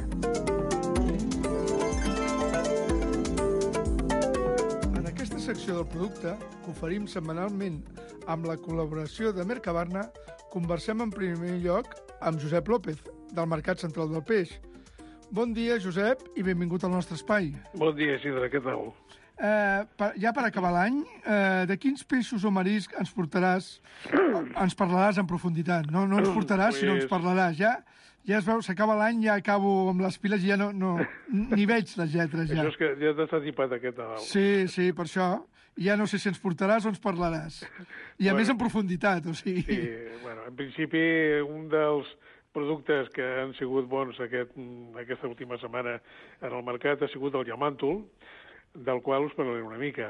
Secció del producte, que oferim setmanalment amb la col·laboració de Mercabarna, conversem en primer lloc amb Josep López, del Mercat Central del Peix. Bon dia, Josep, i benvingut al nostre espai. Bon dia, Isidre, què tal? Eh, per, ja per acabar l'any, eh, de quins peixos o mariscs ens portaràs? Ens parlaràs en profunditat, no? No ens portaràs, pues... sinó ens parlaràs. Ja, ja es veu, s'acaba l'any, ja acabo amb les piles i ja no, no ni veig les lletres. Ja. Això és que ja t'has tipat aquest Nadal. Sí, sí, per això. Ja no sé si ens portaràs o ens parlaràs. I a bueno, més en profunditat, o sigui... Sí, bueno, en principi, un dels productes que han sigut bons aquest, aquesta última setmana en el mercat ha sigut el llamàntol, del qual us parlaré una mica.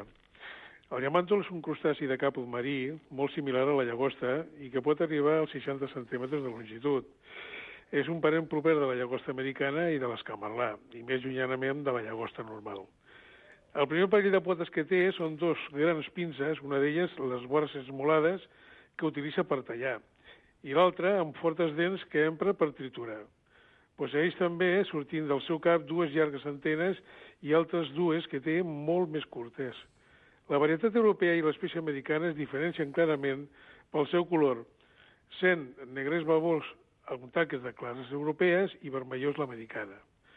El llamàntol és un crustaci de caput marí molt similar a la llagosta i que pot arribar als seixanta centímetres de longitud. És un parent proper de la llagosta americana i de l'escamarlà, i més llunyanament de la llagosta normal. El primer parell de potes que té són dos grans pinces, una d'elles les vores esmolades, que utilitza per tallar, i l'altra amb fortes dents que empra per triturar. Posseeix també, sortint del seu cap, dues llargues antenes i altres dues que té molt més curtes. La varietat europea i l'espècie americana es diferencien clarament pel seu color, sent negrès blavós amb taques de clares europees i vermellós l'americana.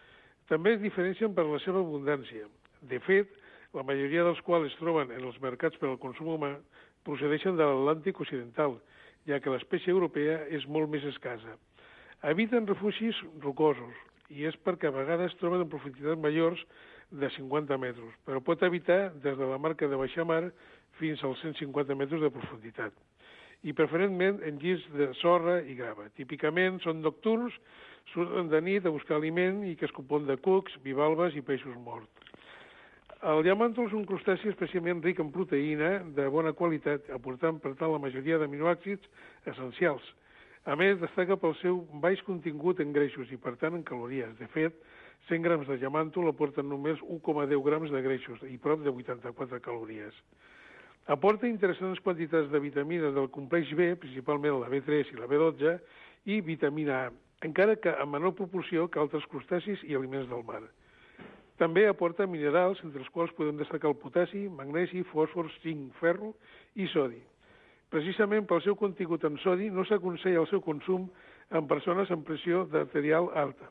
També es diferencien per la seva abundància. De fet, la majoria dels quals es troben en els mercats per al consum humà procedeixen de l'Atlàntic occidental, ja que l'espècie europea és molt més escassa. Habiten refugis rocosos, i és perquè a vegades troben en profunditats majors de cinquanta metres, però pot habitar des de la marca de baixamar fins als cent cinquanta metres de profunditat, i preferentment en llits de sorra i grava. Típicament són nocturns, surten de nit a buscar aliment i que es compon de cucs, bivalves i peixos morts. El llamàntol és un crustaci especialment ric en proteïna de bona qualitat, aportant per tant la majoria d'aminoàcids essencials. A més, destaca pel seu baix contingut en greixos i, per tant, en calories. De fet, cent grams de llamàntol aporten només un coma deu grams de greixos i prop de vuitanta-quatre calories. Aporta interessants quantitats de vitamines del complex B, principalment la B tres i la B dotze, i vitamina A, encara que en menor proporció que altres crustacis i aliments del mar. També aporta minerals, entre els quals podem destacar el potassi, magnesi, fòsfor, zinc, ferro i sodi. Precisament pel seu contingut en sodi no s'aconsella el seu consum en persones amb pressió arterial alta.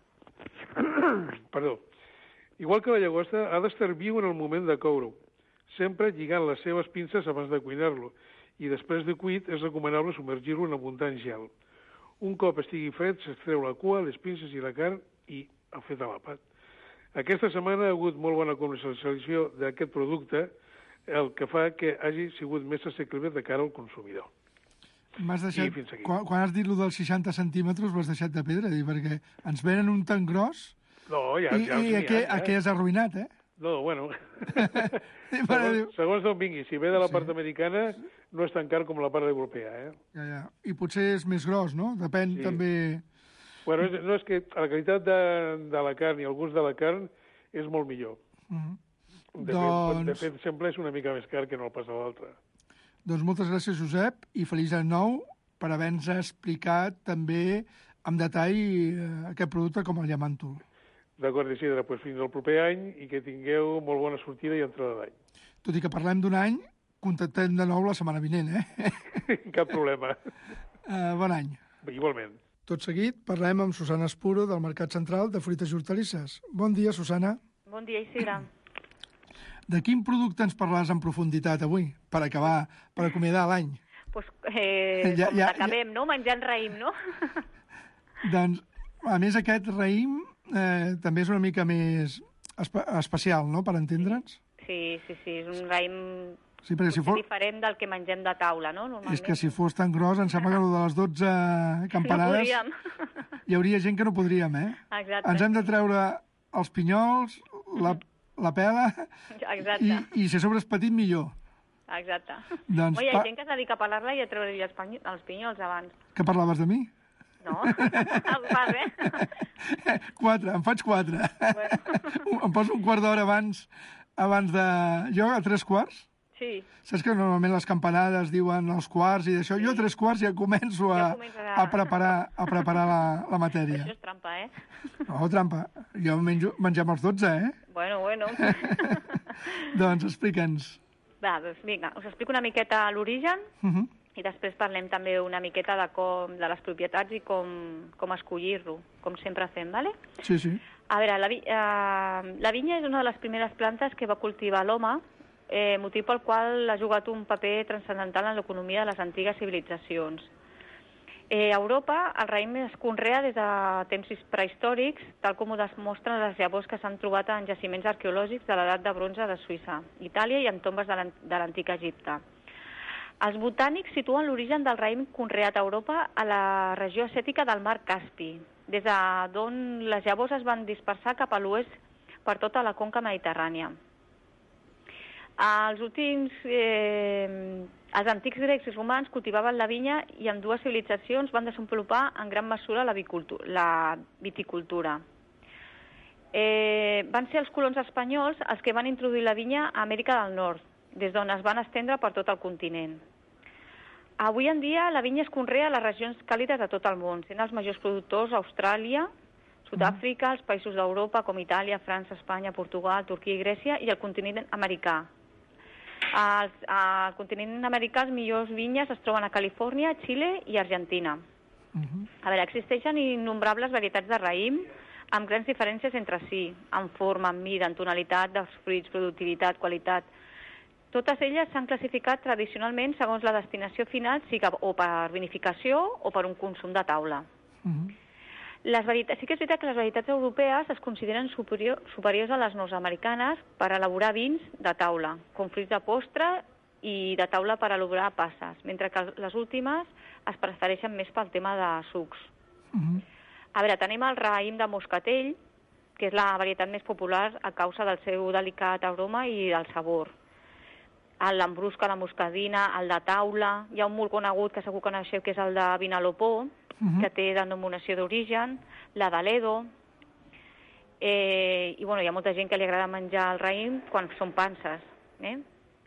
Perdó. Igual que la llagosta, ha d'estar viu en el moment de coure-ho, sempre lligant les seves pinces abans de cuinar-lo, i després de cuit és recomanable submergir-lo en abundant gel. Un cop estigui fred, s'extreu la cua, les pinces i la carn i el fet a l'àpat. Aquesta setmana ha hagut molt bona comercialització d'aquest producte, el que fa que hagi sigut més assequible de cara al consumidor. M'has deixat, quan, quan has dit lo dels seixanta centímetres, m'has deixat de pedra, dir, perquè ens venen un tan gros no, ja, i, ja, i ja, aquí, ja. aquí has arruïnat, eh? No, bueno, segons, segons d'on vingui. Si ve de la part sí. americana, no és tan car com la part europea, eh? Ja, ja. I potser és més gros, no? Depèn sí. també... Bueno, és, no, és que la qualitat de, de la carn i el gust de la carn és molt millor. Uh -huh. de, doncs... fet, de fet, sempre és una mica més car que no el pas a l'altre. Doncs moltes gràcies, Josep, i feliç any nou per haver-nos explicat també amb detall eh, aquest producte com el llamàntol. D'acord, Isidre, doncs fins al proper any i que tingueu molt bona sortida i entrada d'any. Tot i que parlem d'un any, contactem de nou la setmana vinent, eh? Cap problema. Uh, bon any. Igualment. Tot seguit parlem amb Susana Espuro del Mercat Central de Fruites i Hortalisses. Bon dia, Susana. Bon dia, Isidre. De quin producte ens parlaràs en profunditat avui, per acabar, per acomiadar l'any? Pues, eh, ja, com ja, acabem, ja... no? Menjant raïm, no? Doncs, a més, aquest raïm eh, també és una mica més espe especial, no?, per entendre'ns. Sí, sí, sí, és un raïm sí, si fos... diferent del que mengem de taula, no? És que si fos tan gros, em sembla que el de les dotze campanades... No hi hauria gent que no podríem, eh? Exacte. Ens hem de treure els pinyols, la, la pela, i, i si a sobre és petit, millor. Exacte. Doncs, Oi, hi ha gent que es dedica a parlar-la i a treure-li els, els pinyols abans. Que parlaves de mi? No, el fas, eh? Quatre, em faig quatre. Bueno. Em poso un quart d'hora abans, abans de... Jo a tres quarts? Sí. Saps que normalment les campanades diuen els quarts i d'això? Sí. Jo a tres quarts ja començo a, ja a... a preparar, a preparar la, la matèria. Això és trampa, eh? No, trampa. Jo menjo, mengem els dotze, eh? Bueno, bueno. Doncs explica'ns. Va, doncs vinga, us explico una miqueta l'origen uh -huh. i després parlem també una miqueta de com de les propietats i com, com escollir-lo, com sempre fem, ¿vale? Sí, sí. A veure, la, vi eh, la vinya és una de les primeres plantes que va cultivar l'home, eh, motiu pel qual ha jugat un paper transcendental en l'economia de les antigues civilitzacions. Eh, a Europa, el raïm es conrea des de temps prehistòrics, tal com ho demostren les llavors que s'han trobat en jaciments arqueològics de l'edat de bronze de Suïssa, Itàlia i en tombes de l'antic Egipte. Els botànics situen l'origen del raïm conreat a Europa a la regió ascètica del mar Caspi, des d'on les llavors es van dispersar cap a l'oest per tota la conca mediterrània. Els últims... Eh, els antics grecs i romans cultivaven la vinya i en dues civilitzacions van desenvolupar en gran mesura la, la viticultura. Eh, van ser els colons espanyols els que van introduir la vinya a Amèrica del Nord, des d'on es van estendre per tot el continent. Avui en dia la vinya es conrea a les regions càlides de tot el món, sent els majors productors Austràlia, Sud-àfrica, els països d'Europa com Itàlia, França, Espanya, Portugal, Turquia i Grècia i el continent americà. Al, al continent americà les millors vinyes es troben a Califòrnia, Xile i Argentina. Uh-huh. A veure, existeixen innombrables varietats de raïm amb grans diferències entre si, en forma, en mida, en tonalitat dels fruits, productivitat, qualitat. Totes elles s'han classificat tradicionalment segons la destinació final, sigui o per vinificació o per un consum de taula. Uh-huh. Les varietats, sí que és veritat que les varietats europees es consideren superior, superiors a les nord-americanes per elaborar vins de taula, com fruits de postre i de taula per elaborar passes, mentre que les últimes es prefereixen més pel tema de sucs. Uh-huh. A veure, tenim el raïm de moscatell, que és la varietat més popular a causa del seu delicat aroma i del sabor. L'ambrusca, la moscadina, el de taula, hi ha un molt conegut que segur que coneixeu, que és el de Vinalopó, Uh-huh. que té denominació d'origen, la de l'Edo, eh, i bueno, hi ha molta gent que li agrada menjar el raïm quan són panses. Eh?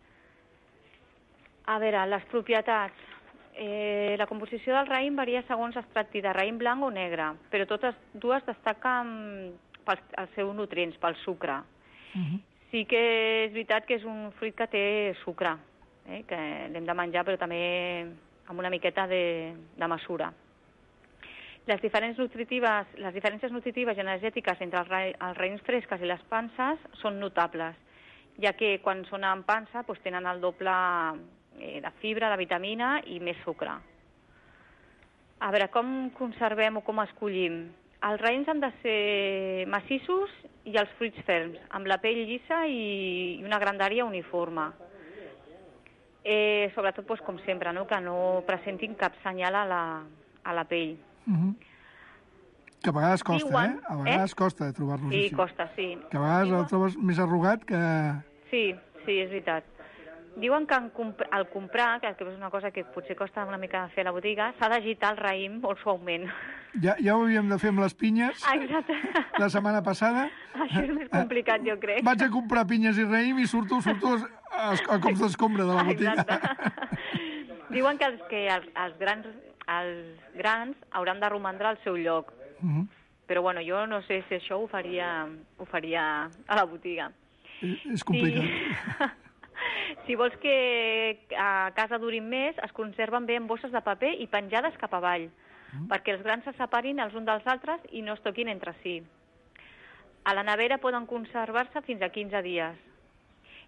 A veure, les propietats. Eh, la composició del raïm varia segons es tracti de raïm blanc o negre, però totes dues destaquen pels els seus nutrients, pel sucre. Uh-huh. Sí que és veritat que és un fruit que té sucre, eh, que l'hem de menjar, però també amb una miqueta de, de mesura. Les diferents nutritives, les diferències nutritives i energètiques entre els, ra els raïms fresques i les panses són notables, ja que quan són en pansa doncs tenen el doble eh, de fibra, de vitamina i més sucre. A veure, com conservem o com escollim? Els raïms han de ser massissos i els fruits ferms, amb la pell llisa i una grandària uniforme. Eh, sobretot, doncs, com sempre, no? Que no presentin cap senyal a la, a la pell. Uh-huh. Que a vegades costa, Diuen, eh? A vegades eh? costa trobar-los sí, així. Sí, costa, sí. Que a vegades Diuen... el trobes més arrugat que... Sí, sí, és veritat. Diuen que comp al comprar, que és una cosa que potser costa una mica fer a la botiga, s'ha d'agitar el raïm molt suaument. Ja, ja ho havíem de fer amb les pinyes. Exacte. La setmana passada. Això és més complicat, jo crec. Vaig a comprar pinyes i raïm i surto, surto a, a cops d'escombra de la botiga. Exacte. Diuen que els, que els, els grans... els grans hauran de romandre al seu lloc. Uh-huh. Però bueno, jo no sé si això ho faria, ho faria a la botiga. És, és complicat. Si, si vols que a casa durin més, es conserven bé en bosses de paper i penjades cap avall, uh-huh. perquè els grans se separin els uns dels altres i no es toquin entre si. A la nevera poden conservar-se fins a quinze dies.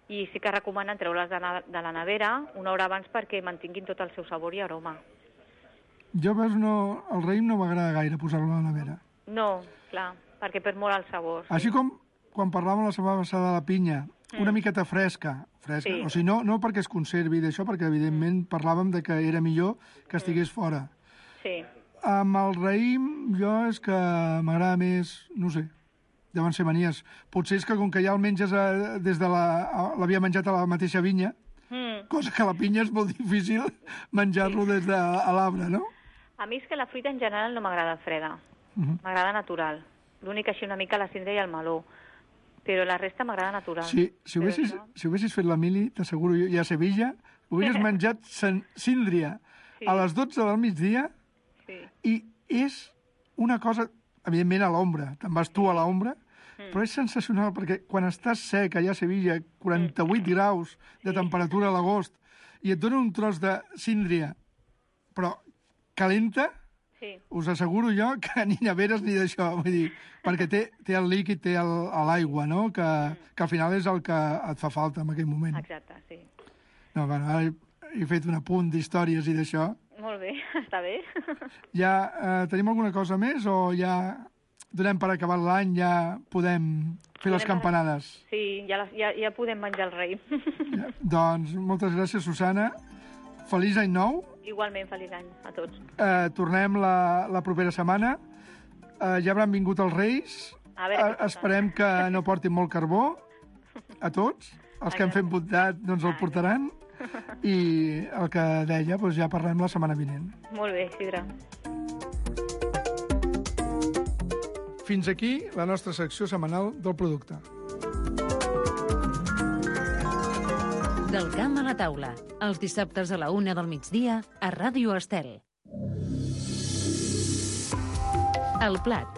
i sí que recomanen treure-les de, de la nevera una hora abans perquè mantinguin tot el seu sabor i aroma. Jo, veus, no, el raïm no m'agrada gaire posar-lo a la nevera. No, clar, perquè perd molt el sabor. Sí. Així com quan parlàvem la setmana passada de la pinya, mm. una miqueta fresca, fresca. Sí. O sigui, no, no perquè es conservi d'això, perquè evidentment mm. parlàvem de que era millor que estigués mm. fora. Sí. Amb el raïm, jo és que m'agrada més, no sé, deuen ser manies. Potser és que com que ja el menges a, des de la... l'havia menjat a la mateixa vinya, mm. cosa que la pinya és molt difícil menjar-lo des de l'arbre, no? A mi és que la fruita en general no m'agrada freda. Mm-hmm. M'agrada natural. L'únic així una mica la síndria i el meló. Però la resta m'agrada natural. Sí, si ho haguessis, no? si ho haguessis fet la Mili, t'asseguro jo, i a Sevilla, ho hauries menjat síndria sí. a les dotze del migdia sí. i és una cosa, evidentment a l'ombra, te'n vas tu a l'ombra, mm. però és sensacional perquè quan estàs sec allà a Sevilla, quaranta-vuit mm. graus de sí. temperatura a l'agost, i et donen un tros de síndria, però calenta, sí. us asseguro jo que ni neveres ni d'això, vull dir, perquè té, té el líquid, té l'aigua, no?, que, mm. que al final és el que et fa falta en aquell moment. Exacte, sí. No, bueno, ara he, he fet un apunt d'històries i d'això. Molt bé, està bé. Ja eh, tenim alguna cosa més o ja donem per acabar l'any, ja podem fer podem les campanades? Sí, ja, les, ja, ja podem menjar el raïm. Ja, doncs moltes gràcies, Susana. Feliç any nou. Igualment, feliç any a tots. Eh, tornem la, la propera setmana. Eh, ja hauran vingut els Reis. A veure eh, esperem que no portin molt carbó a tots. Els que han fet bondat doncs el portaran. I el que deia doncs ja parlem la setmana vinent. Molt bé, Isidre. Fins aquí la nostra secció setmanal del producte. Del camp a la taula, els dissabtes a la una del migdia a Ràdio Estel. El plat.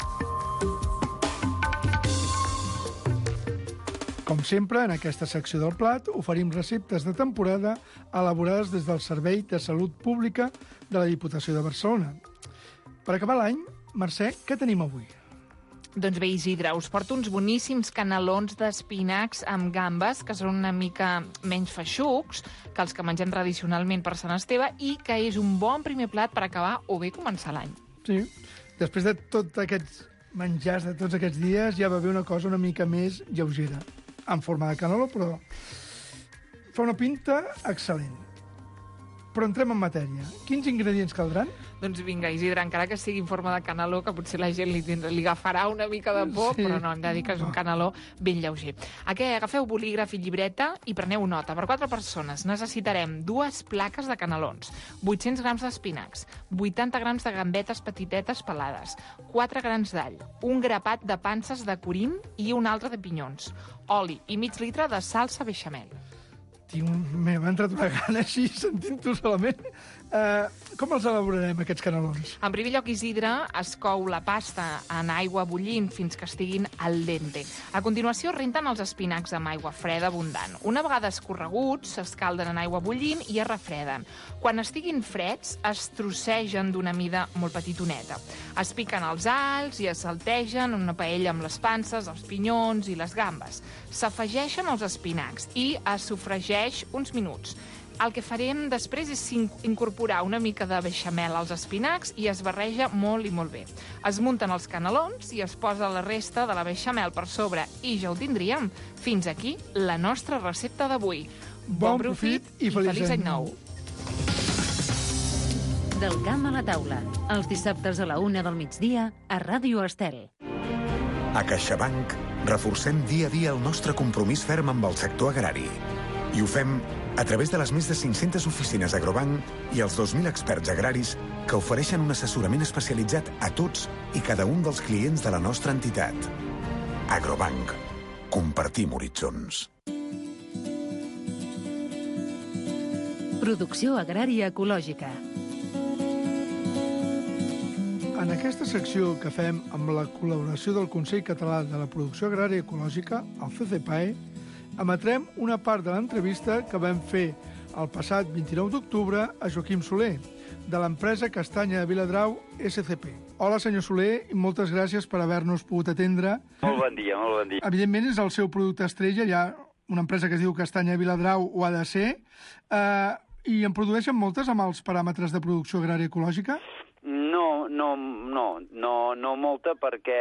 Com sempre, en aquesta secció del plat oferim receptes de temporada elaborades des del Servei de Salut Pública de la Diputació de Barcelona. Per acabar l'any, Mercè, què tenim avui? Doncs bé, Isidre, us porto uns boníssims canelons d'espinacs amb gambes, que són una mica menys feixucs que els que mengem tradicionalment per Sant Esteve i que és un bon primer plat per acabar o bé començar l'any. Sí, després de tots aquests menjars de tots aquests dies ja va haver una cosa una mica més lleugera, en forma de caneló, però fa una pinta excel·lent. Però entrem en matèria. Quins ingredients caldran? Doncs vinga, Isidre, encara que sigui en forma de caneló, que potser la gent li, li agafarà una mica de por, sí. però no, hem de dir que és un caneló ben lleuger. Aquí agafeu bolígraf i llibreta i preneu nota. Per quatre persones necessitarem dues plaques de canelons, vuit-cents grams d'espinacs, vuitanta grams de gambetes petitetes pelades, quatre grans d'all, un grapat de panses de corín i un altre de pinyons, oli i mig litre de salsa beixamel. Tinc, m'ha entrat una gana així, sentint-ho solament. Uh, com els elaborarem, aquests canelons? En primer lloc, Isidre, es cou la pasta en aigua bullint fins que estiguin al dente. A continuació, renten els espinacs amb aigua freda abundant. Una vegada escorreguts, s'escalden en aigua bullint i es refreden. Quan estiguin freds, es trossegen d'una mida molt petitoneta. Es piquen els alls i es saltegen en una paella amb les panses, els pinyons i les gambes. S'afegeixen els espinacs i es sofregeix uns minuts. El que farem després és incorporar una mica de beixamel als espinacs i es barreja molt i molt bé. Es munten els canelons i es posa la resta de la beixamel per sobre i ja ho tindríem. Fins aquí la nostra recepta d'avui. Bon, bon profit i, i feliç, feliç any nou. Del camp a la taula, els dissabtes a la una del migdia a Ràdio Estel. A CaixaBank reforcem dia a dia el nostre compromís ferm amb el sector agrari. I ho fem a través de les més de cinc-centes oficines Agrobank i els dos mil experts agraris que ofereixen un assessorament especialitzat a tots i cada un dels clients de la nostra entitat. Agrobank. Compartim horitzons. Producció agrària ecològica. En aquesta secció que fem amb la col·laboració del Consell Català de la Producció Agrària Ecològica, el C C P A E, emetrem una part de l'entrevista que vam fer el passat vint-i-nou d'octubre a Joaquim Soler, de l'empresa Castanya de Viladrau S C P. Hola, senyor Soler, i moltes gràcies per haver-nos pogut atendre. Molt bon dia, molt bon dia. Evidentment és el seu producte estrella, ja una empresa que es diu Castanya Viladrau ho ha de ser, eh, i en produeixen moltes amb els paràmetres de producció agrària ecològica? No, no, no, no, no molta perquè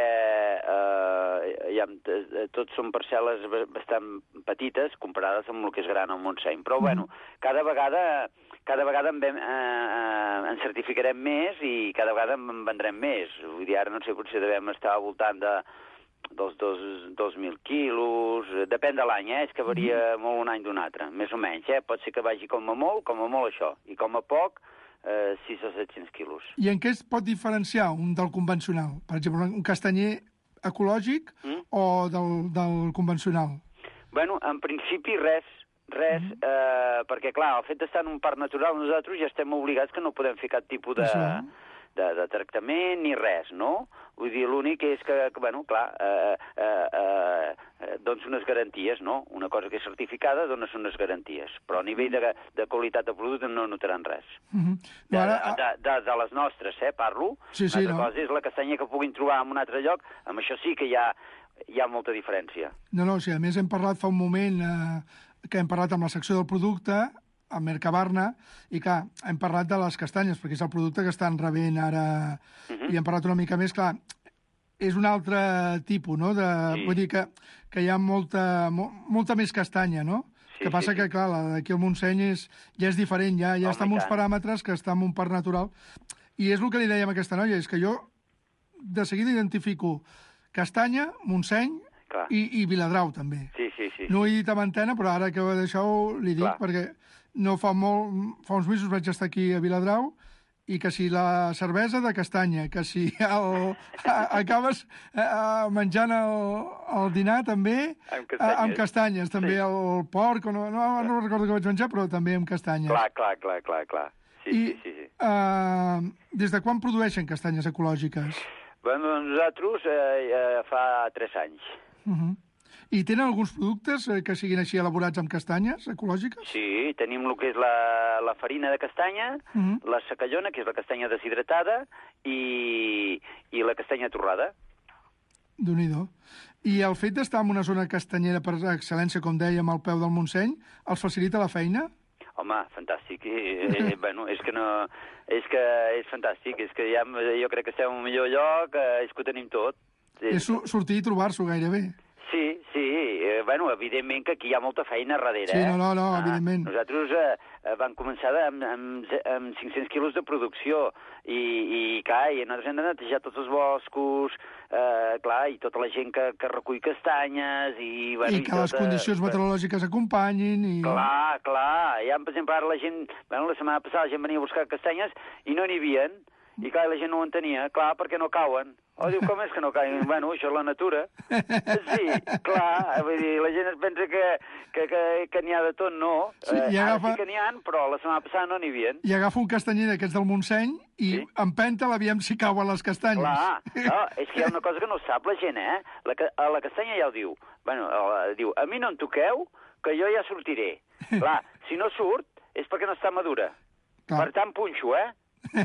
eh, ja, tots són parcel·les bastant petites comparades amb el que és gran al Montseny. Però, mm. bueno, cada vegada, cada vegada en, vam, eh, en certificarem més i cada vegada en vendrem més. Vull dir, ara no sé, potser devem estar al voltant de dels dos, dos mil quilos, depèn de l'any, eh? És que varia mm. molt un any d'un altre, més o menys, eh? Pot ser que vagi com a molt, com a molt això, i com a poc, eh, sis o set-cents quilos. I en què es pot diferenciar un del convencional? Per exemple, un castanyer ecològic mm? o del, del convencional? Bueno, en principi res, res, mm. eh, perquè clar, el fet d'estar en un parc natural, nosaltres ja estem obligats que no podem fer cap tipus de... De, de tractament ni res, no? Vull dir, l'únic és que, que bueno, clar, eh, eh, eh, dones unes garanties, no? Una cosa que és certificada dones unes garanties, però a nivell de, de qualitat de producte no notaran res. Mm-hmm. De, de, de, de, de les nostres, eh, parlo. Sí, sí, Una altra no. cosa és la castanya que puguin trobar en un altre lloc, amb això sí que hi ha, hi ha molta diferència. No, no, o sigui, a més hem parlat fa un moment eh, que hem parlat amb la secció del producte, a Mercabarna, i clar, hem parlat de les castanyes, perquè és el producte que estan rebent ara, uh-huh. i hem parlat una mica més, clar, és un altre tipus, no? De, sí. Vull dir que, que hi ha molta, mo, molta més castanya, no? Sí, que passa sí, que, clar, la d'aquí al Montseny és, ja és diferent, ja, ja oh, està amb uns paràmetres que està en un parc natural, i és el que li dèiem a aquesta noia, és que jo de seguida identifico castanya, Montseny, i, i Viladrau, també. Sí, sí, sí. No ho he dit amb antena, però ara que d'això li dic, clar. Perquè no fa molt, fa uns mesos vaig estar aquí a Viladrau, i que si la cervesa de castanya, que si el, a, acabes a, menjant el, el dinar també amb castanyes, a, amb castanyes també sí. El porc, no, no, no recordo que vaig menjar, però també amb castanyes. Clar, clar, clar, clar, clar. Sí, I, sí, sí, sí. Uh, des de quan produeixen castanyes ecològiques? Bueno, nosaltres eh, eh, fa tres anys. Uh-huh. I tenen alguns productes eh, que siguin així elaborats amb castanyes ecològiques? Sí, tenim el que és la, la farina de castanya, uh-huh. la secallona, que és la castanya deshidratada, i, i la castanya torrada. Déu-n'hi-do. I el fet d'estar en una zona castanyera per excel·lència, com dèiem, al peu del Montseny, els facilita la feina? Home, fantàstic. Eh, bueno, és que no... És que és fantàstic. És que ja, jo crec que estem en un millor lloc, eh, és que ho tenim tot. És, és sortir i trobar-s'ho gairebé. Sí, sí. Eh, bueno, evidentment que aquí hi ha molta feina darrere. Sí, no, no, no, ah, evidentment. Nosaltres eh, vam començar de, amb, amb, amb cinc-cents quilos de producció i, i clar, i nosaltres hem de netejar tots els boscos, eh, clar, i tota la gent que, que recull castanyes i... Bueno, I que i les tota, condicions meteorològiques acompanyin i... Clar, clar. Ja, per exemple, ara la gent... Bueno, la setmana passada la gent venia a buscar castanyes i no n'hi havia. I clar, la gent no ho entenia. Clar, perquè no cauen. O diu, com és que no cauen? Bueno, això és la natura. Sí, clar, vull dir, la gent es pensa que, que, que, que n'hi ha de tot, no. Sí, i agafa... Ara sí que n'hi ha, però la setmana passada no n'hi havia. I agafa un castanyer d'aquests del Montseny i sí? empenta l'aviam si cauen les castanyes. Clar, no, és que hi ha una cosa que no sap la gent, eh? La, a la castanya ja ho diu. Bueno, diu, a mi no em toqueu, que jo ja sortiré. Clar, si no surt, és perquè no està madura. Clar. Per tant, punxo, eh?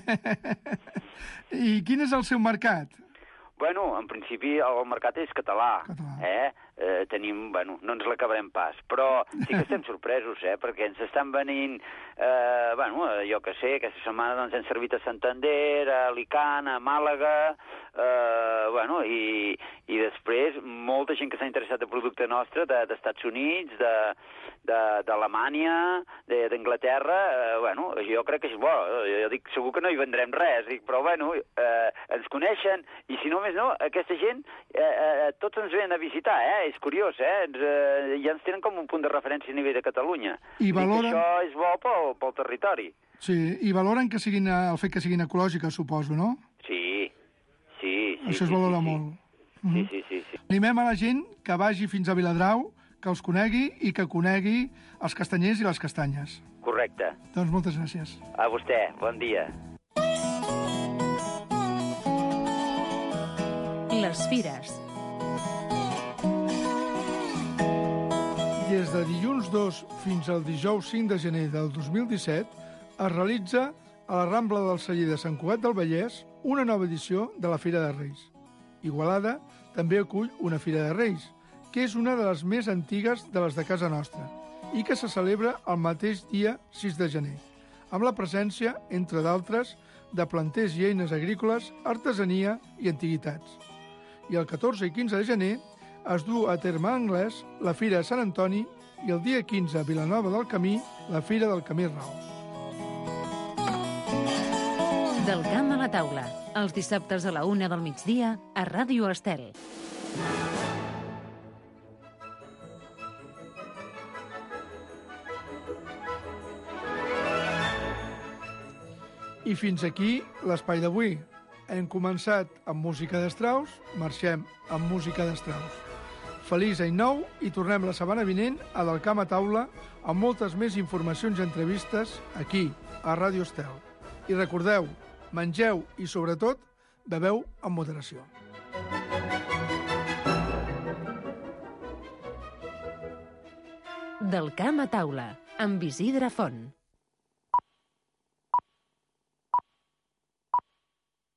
I quin és el seu mercat? Bueno, en principi el mercat és català, català. Eh? eh? Tenim, bueno, no ens l'acabarem pas, però sí que estem sorpresos, eh? Perquè ens estan venint, eh, bueno, jo que sé, aquesta setmana doncs, hem servit a Santander, a Alicant, a Màlaga, eh, bueno, i, i després molta gent que s'ha interessat de producte nostre, d'Estats Units, de, d'Alemanya, d'Anglaterra, eh, bueno, jo crec que és bo, jo dic, segur que no hi vendrem res, dic, però bueno, eh, ens coneixen, i si no més no, aquesta gent, eh, eh, tots ens venen a visitar, eh? És curiós, eh? Ens, eh? Ja ens tenen com un punt de referència a nivell de Catalunya. I valoren... I això és bo pel, pel territori. Sí, i valoren que siguin, el fet que siguin ecològiques, suposo, no? Sí, sí, sí. Això es sí, valora sí, molt. Sí, mm-hmm. sí, sí, sí. Animem a la gent que vagi fins a Viladrau, que els conegui i que conegui els castanyers i les castanyes. Correcte. Doncs moltes gràcies. A vostè, bon dia. Les fires. Des de dilluns dos fins al dijous cinc de gener del dos mil disset es realitza a la Rambla del Celler de Sant Cugat del Vallès una nova edició de la Fira de Reis. Igualada també acull una Fira de Reis que és una de les més antigues de les de casa nostra i que se celebra el mateix dia sis de gener, amb la presència, entre d'altres, de planters i eines agrícoles, artesania i antiguitats. I el catorze i quinze de gener es du a terme a Anglès la Fira de Sant Antoni i el dia quinze a Vilanova del Camí la Fira del Camí Ral. Del camp a la taula, els dissabtes a la una del migdia a Ràdio Estel. I fins aquí l'espai d'avui. Hem començat amb música de Strauss, marxem amb música de Strauss. Feliç any nou i tornem la setmana vinent a Del camp a taula amb moltes més informacions i entrevistes aquí, a Ràdio Estel. I recordeu, mengeu i, sobretot, beveu amb moderació. Del camp a taula, amb Isidre Font.